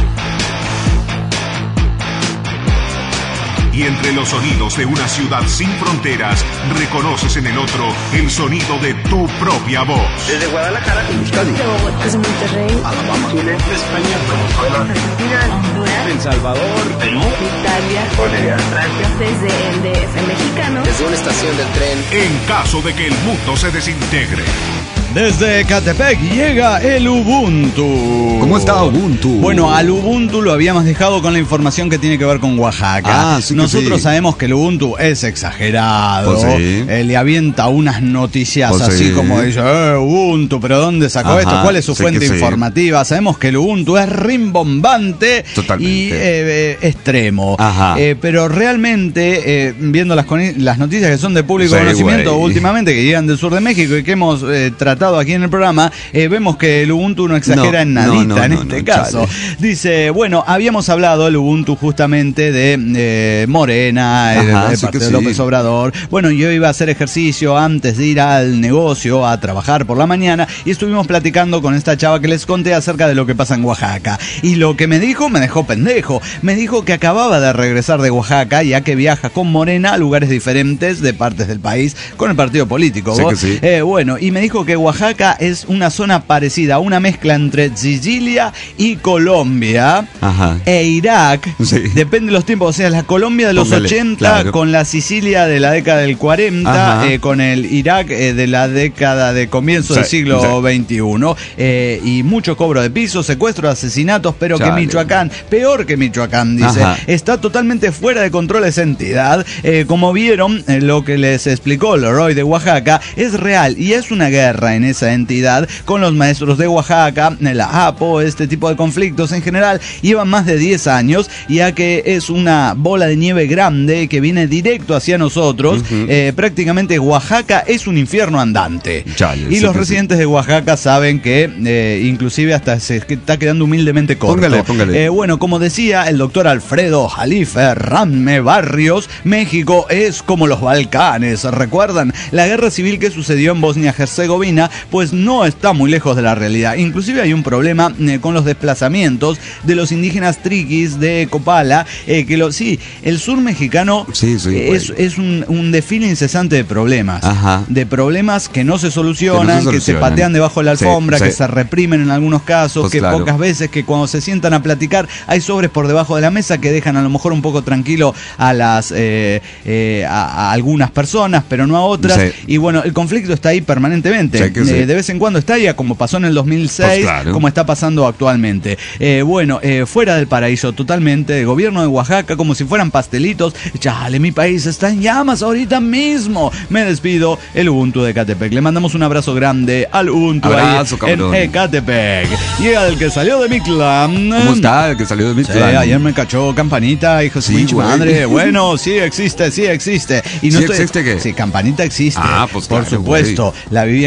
Y entre los sonidos de una ciudad sin fronteras, reconoces en el otro el sonido de tu propia voz. Desde Guadalajara, Euskadi, Desde Monterrey, Alabama, Chile, España, Venezuela, Argentina, Honduras, El Salvador, Perú, Italia, Corea, Francia. desde el D F mexicano. Desde una estación del tren. En caso de que el mundo se desintegre. Desde Catepec llega el Ubuntu. ¿Cómo está Ubuntu? Bueno, al Ubuntu lo habíamos dejado con la información que tiene que ver con Oaxaca. Ah, sí que Nosotros sí. sabemos que el Ubuntu es exagerado. Pues sí. Eh, le avienta unas noticias Pues así sí. como dice, eh, Ubuntu, pero ¿dónde sacó Ajá, esto? ¿Cuál es su sí fuente que sí. informativa? Sabemos que el Ubuntu es rimbombante Totalmente. y eh, eh, extremo. Ajá. Eh, pero realmente, eh, viendo las, coni- las noticias que son de público Sí, conocimiento güey. últimamente, que llegan del sur de México y que hemos eh, tratado aquí en el programa, eh, vemos que el Ubuntu no exagera No, en nadita no, no, en no, este no, caso. chale. Dice, bueno, habíamos hablado el Ubuntu justamente de eh, Morena, el, Ajá, el sí partido que de sí. López Obrador. Bueno, yo iba a hacer ejercicio antes de ir al negocio a trabajar por la mañana y estuvimos platicando con esta chava que les conté acerca de lo que pasa en Oaxaca. Y lo que me dijo me dejó pendejo. Me dijo que acababa de regresar de Oaxaca, ya que viaja con Morena a lugares diferentes de partes del país con el partido político. Sí ¿vos? que sí. Eh, bueno, y me dijo que Oaxaca es una zona parecida, una mezcla entre Sicilia y Colombia Ajá. e Irak. Sí. Depende de los tiempos, o sea, la Colombia de los Póngale, ochenta claro. con la Sicilia de la década del cuarenta, Ajá. eh, con el Irak eh, de la década de comienzo del Sí, siglo sí. veintiuno, eh, y mucho cobro de pisos, secuestros, asesinatos, pero que Chale. Michoacán, peor que Michoacán, dice, Ajá. está totalmente fuera de control esa entidad. Eh, como vieron, eh, lo que les explicó Leroy de Oaxaca es real y es una guerra en esa entidad con los maestros de Oaxaca, la A P O, este tipo de conflictos en general llevan más de diez años, ya que es una bola de nieve grande que viene directo hacia nosotros. Ujú. Eh, prácticamente Oaxaca es un infierno andante. Chale, y sí los que residentes de Oaxaca saben que eh, inclusive hasta se está quedando humildemente corto. Póngale, póngale. Eh, bueno, como decía el doctor Alfredo Jalife Ramme Barrios, México es como los Balcanes. ¿Recuerdan? La guerra civil que sucedió en Bosnia-Herzegovina, pues no está muy lejos de la realidad. Inclusive hay un problema eh, con los desplazamientos de los indígenas triquis de Copala, eh, que lo, sí, el sur mexicano Sí, sí, eh, güey. es, es un, un desfile incesante de problemas. Ajá. De problemas que no se solucionan, Que que, no se se solucionan. patean debajo de la Sí, alfombra, sí. que se reprimen en algunos casos, Pues que claro. pocas veces que cuando se sientan a platicar hay sobres por debajo de la mesa que dejan a lo mejor un poco tranquilo a las eh, eh, a, a algunas personas, pero no a otras. Sí. Y bueno, el conflicto está ahí permanentemente. Sí, que sí. Eh, de vez en cuando está ahí, como pasó en el dos mil seis, Pues claro. como está pasando actualmente. Eh, bueno, eh, fuera del paraíso totalmente, el gobierno de Oaxaca, como si fueran pastelitos. Chale, mi país está en llamas ahorita mismo. Me despido, el Ubuntu de Ecatepec. Le mandamos un abrazo grande al Ubuntu Abrazo, ahí cabrón. en Ecatepec. Y al que salió de mi clan. ¿Cómo está el que salió de mi Sí, clan? ayer me cachó Campanita, hijo de su Sí, pinche güey. madre. Bueno, sí existe, sí existe. Y no ¿Sí estoy- existe qué? Sí, Campanita existe. Ah, pues por claro, supuesto. La viví en carne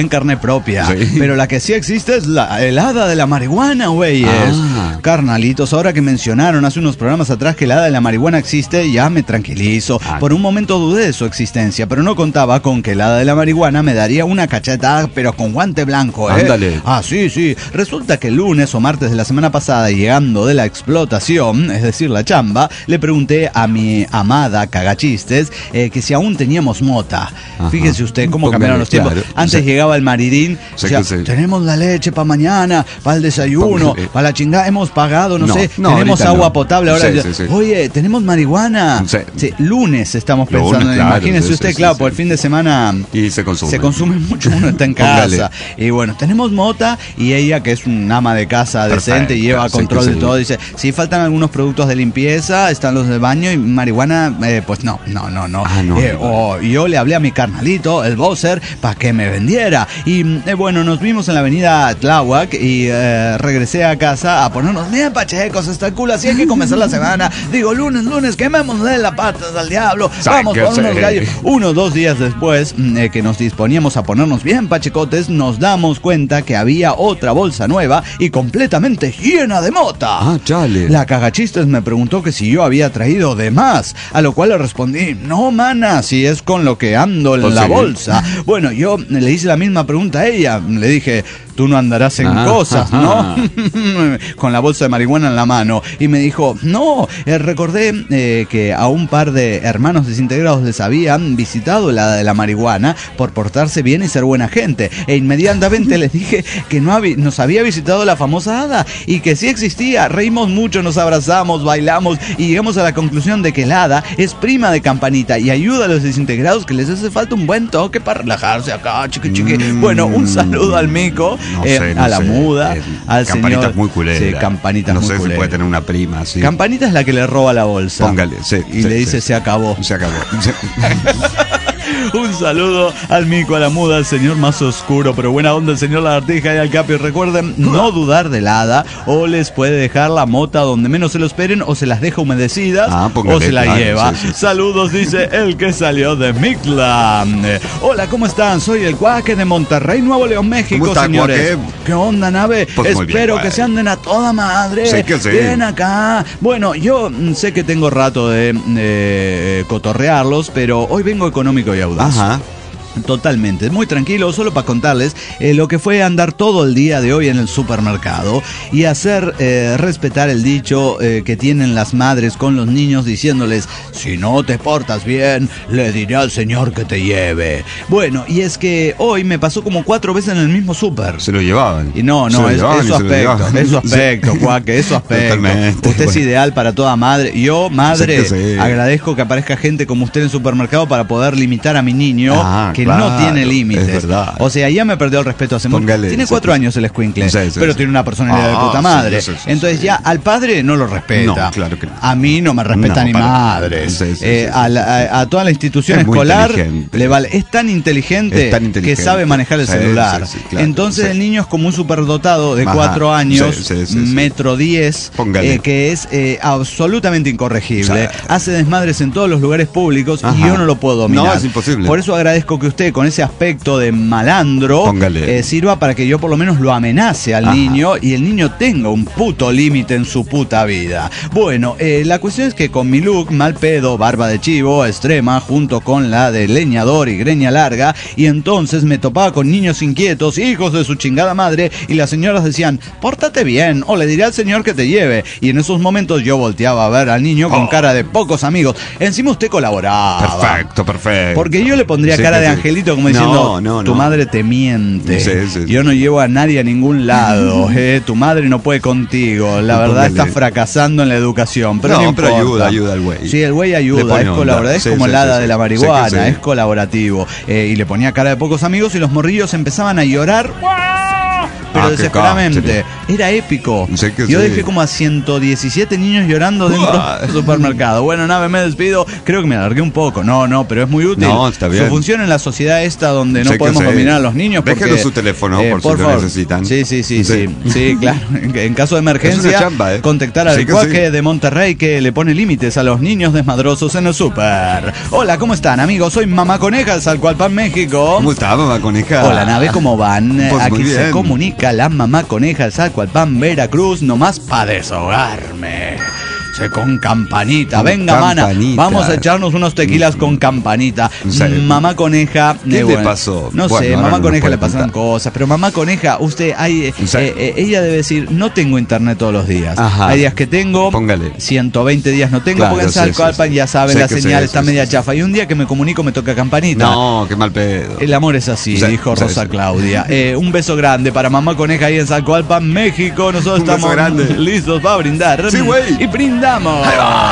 propia. Sí. Pero la que sí existe es la helada de la marihuana, güeyes. Ah. Carnalitos, ahora que mencionaron hace unos programas atrás que la helada de la marihuana existe, ya me tranquilizo. Ah. Por un momento dudé de su existencia, pero no contaba con que la helada de la marihuana me daría una cachetada, pero con guante blanco, ¿eh? Ándale. Ah, sí, sí. Resulta que el lunes o martes de la semana pasada, llegando de la explotación, es decir, la chamba, le pregunté a mi amada cagachistes eh, que si aún teníamos mota. Ajá. Fíjese usted cómo Póngale, cambiaron los tiempos. claro. Antes Sí. llegaba el maridín, Sí, o sea, sí. tenemos la leche para mañana, para el desayuno, Póngale. para la chingada, hemos pagado, no, No, sé, no, tenemos ahorita agua no. potable. Ahora, Sí, ya- sí, sí. oye, tenemos marihuana. Sí. Sí, lunes estamos Lunes, pensando, en- claro, imagínese sí, usted, sí, claro, sí, por sí. el fin de semana Y se consume. se consume mucho, uno está en Póngale. casa. Y bueno, tenemos mota y ella, que es un ama de casa Perfecto, decente y lleva sí, control que de sí. todo, dice, si faltan algunos productos de limpieza, están los del baño y marihuana, eh, pues no, no, no, no. Ah, no, Eh, no. oh, y yo le hablé a mi carnalito, el Bowser, para que me vendiera. Y eh, bueno, nos vimos en la avenida Tláhuac y eh, regresé a casa a ponernos bien pachecos hasta el culo, así hay que comenzar la semana. Digo, lunes, lunes, quemémosle la pata al diablo, vamos por unos Sáquese. gallos. Uno o dos días después mm, eh, que nos disponíamos a ponernos bien pachecotes, nos damos cuenta que había otra bolsa nueva y completamente llena de mota. Ah, chale. La cagachistes me preguntó que si yo había traído de más, a lo cual le respondí, no, mana, si es con lo que ando en Pues la sí. bolsa. Bueno, yo le hice la misma pregunta a ella, le dije, tú no andarás en Ah, cosas, ¿no? ajá. Con la bolsa de marihuana en la mano. Y me dijo, no, eh, recordé eh, que a un par de hermanos desintegrados les habían visitado la de la marihuana por portarse bien y ser buena gente. E inmediatamente les dije que no habí- nos había visitado la famosa hada y que sí existía. Reímos mucho, nos abrazamos, bailamos y llegamos a la conclusión de que la hada es prima de Campanita y ayuda a los desintegrados que les hace falta un buen toque para relajarse acá, chiqui chiqui. Mm. Bueno, un saludo al mico, No eh, sé, no a la sé. muda, Eh, al Campanita señor. es muy culera. Sí, Campanita es no muy sé si culera. puede tener una prima así. Campanita es la que le roba la bolsa. Póngale, sí. Y sí, le dice, sí. se acabó. Se acabó. Un saludo al mico, a la muda, al señor más oscuro, pero buena onda, el señor Lagartija y al Capi. Recuerden no dudar del hada, o les puede dejar la mota donde menos se lo esperen, o se las deja humedecidas, Ah, póngale, o se la claro, lleva. sí, sí, sí. Saludos, dice el que salió de Mictlan. Eh, Hola, ¿cómo están? Soy el Cuaque de Monterrey, Nuevo León, México, ¿Cómo está, señores. Cuaque? ¿Qué onda, nave? Pues muy bien, Espero Cuaque. que se anden a toda madre. Sí que sí. Bien acá. Bueno, yo mm, sé que tengo rato de eh, cotorrearlos, pero hoy vengo económico y audaz. Ajá. Totalmente, muy tranquilo, solo para contarles eh, lo que fue andar todo el día de hoy en el supermercado y hacer eh, respetar el dicho eh, que tienen las madres con los niños diciéndoles, si no te portas bien, le diré al señor que te lleve. Bueno, y es que hoy me pasó como cuatro veces en el mismo súper. Se lo llevaban. Y no, Se no, lo es, llevaban es y su se lo aspecto, llevaban. es su aspecto, Sí. Cuaque, es su aspecto. Totalmente. Usted es Bueno. ideal para toda madre. Yo, madre, Sí que sí. agradezco que aparezca gente como usted en el supermercado para poder limitar a mi niño, Ah, que claro, no tiene límites. es verdad. O sea, ya me perdió el respeto hace mucho. Póngale, Tiene sí, cuatro sí. años el escuincle, Sí, sí, pero sí. tiene una personalidad de Ah, puta sí, madre. sí, sí, Entonces sí. ya al padre no lo respeta. No, claro que no. A mí no me respeta No, ni para- madres. sí, sí, Eh, sí, a, la- a- a toda la institución Es muy escolar inteligente. le vale. Es tan inteligente, Es tan inteligente. que sabe manejar el Sí, celular. sí, sí, claro, Entonces sí. el niño es como un superdotado de Ajá, cuatro años, sí, sí, sí, sí. metro diez, Póngale. eh, que es eh, absolutamente incorregible. Sí. Hace desmadres en todos los lugares públicos y Ajá. yo no lo puedo dominar. No, es imposible. Por eso agradezco que usted, con ese aspecto de malandro, Póngale. eh, sirva para que yo por lo menos lo amenace al Ajá. niño y el niño tenga un puto límite en su puta vida. Bueno, eh, la cuestión es que con mi look, mal pedo, barba de chivo, extrema, junto con la de leñador y greña larga, y entonces me topaba con niños inquietos, hijos de su chingada madre, y las señoras decían, pórtate bien, o le diré al señor que te lleve. Y en esos momentos yo volteaba a ver al niño con Oh. cara de pocos amigos. Encima usted colaboraba. Perfecto, perfecto. Porque yo le pondría Sí, cara que de sí. angelito como No, diciendo, no, tu no. madre te miente. Sí, sí, sí. Yo no llevo a nadie a ningún lado. eh, tu madre no puede contigo. La verdad Póngale. está fracasando en la educación. Pero no, No, pero importa. ayuda, ayuda al güey. Sí, el güey Le ayuda, pone es onda. colaborador, es Sí, como sí, el hada sí, de sí. la Sí, marihuana, que sí. es colaborativo. Eh, y le ponía cara de pocos amigos y los morrillos empezaban a llorar. Pero Ah, qué desesperadamente. ca- Era épico. Sí que Yo sí. dejé como a ciento diecisiete niños llorando dentro Uah. del supermercado. Bueno, nave, me despido. Creo que me alargué un poco. No, no, pero es muy útil. No, está bien. Su función en la sociedad esta donde no Sí que podemos sí. dominar a los niños. Porque, Déjenos su teléfono, por si lo favor. necesitan. Sí, sí, sí, sí. Sí. Sí, claro. En, en caso de emergencia, Es una chamba, ¿eh? contactar al Sí que cuaque sí. de Monterrey que le pone límites a los niños desmadrosos en el súper. Hola, ¿cómo están, amigos? Soy Mamá Coneja de Salcualpan, México. ¿Cómo está, mamá coneja? Hola, nave, ¿cómo van? Pues Aquí muy se bien. comunica la Mamá Coneja de Salcualpan, Veracruz, nomás para desahogarme. Sí, con campanita. Con Venga, campanita. mana, vamos a echarnos unos tequilas con campanita. Sí. Mamá Coneja. ¿Qué eh, le pasó? No Bueno, sé, ahora Mamá no nos Coneja puede le pasaron contar. cosas, pero Mamá Coneja, usted, hay, eh, Sí. eh, ella debe decir, no tengo internet todos los días. Ajá. Hay días que tengo, Póngale. ciento veinte días no tengo, Claro, porque en sí, Salcualpan sí, sí. ya saben, Sé la que señal sí, está sí, media sí. chafa. Y un día que me comunico me toca campanita. No, qué mal pedo. El amor es así, Sí, dijo sí, Rosa sí. Claudia. Eh, un beso grande para Mamá Coneja ahí en Salcualpan, México. Nosotros Un beso estamos grande. listos para brindar. Sí, güey. Y brindamos.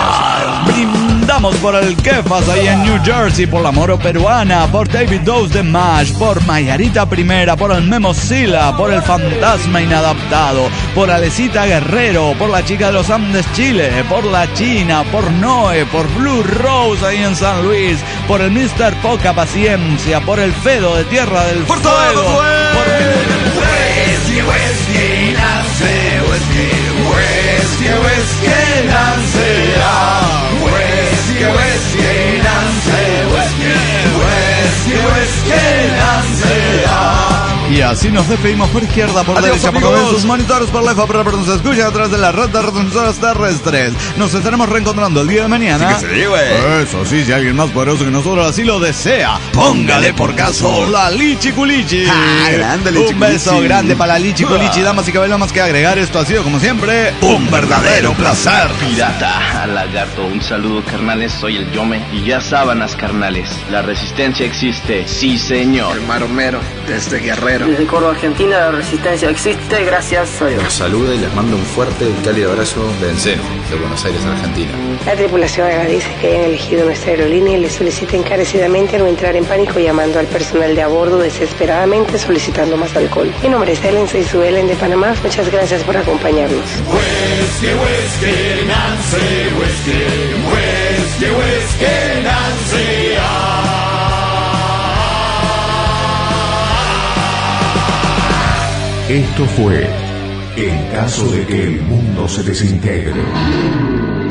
Brindamos por el Kefas ahí en New Jersey, por la Moro Peruana, por David Dose de Mash, por Mayarita Primera, por el Memo Sila, por el Fantasma Inadaptado, por Alecita Guerrero, por la Chica de los Andes Chile, por la China, por Noé, por Blue Rose ahí en San Luis, por el mister Poca Paciencia, por el Fedo de Tierra del Por Fuego, todo, por Whisky, whisky, Nancy, whisky, whisky, whisky, Nancy, ah, whisky, whisky, Nancy, whisky, whisky, whisky, Nancy, ah. Y así nos despedimos por izquierda, por Adiós, derecha, por amigos. sus monitores, por lejos, pero nos escuchan a través de la red de retransmisoras terrestres. Nos estaremos reencontrando el día de mañana. Sí que sí, güey. Eso sí, si alguien más poderoso que nosotros así lo desea, póngale por caso la Lichi Culichi. Ah, grande, Lichi Un beso Culichi. grande para la Lichi Culichi, damas y caballeros, más que agregar. Esto ha sido, como siempre, un verdadero placer. Pirata, al lagarto, un saludo carnales, soy el Yome y ya sábanas carnales, la resistencia existe, sí señor. El maromero, desde Guerrero. Desde Córdoba, Argentina, la resistencia existe, gracias a Dios. Los saluda y les mando un fuerte y cálido abrazo de Enceno, de Buenos Aires, Argentina. La tripulación agradece que hayan elegido nuestra aerolínea y les solicita encarecidamente no entrar en pánico llamando al personal de a bordo desesperadamente solicitando más alcohol. Mi nombre es Ellen, soy su Ellen de Panamá. Muchas gracias por acompañarnos. Whisky, whisky, Nancy, whisky, whisky, whisky, Nancy, ah. Esto fue En caso de que el mundo se desintegre.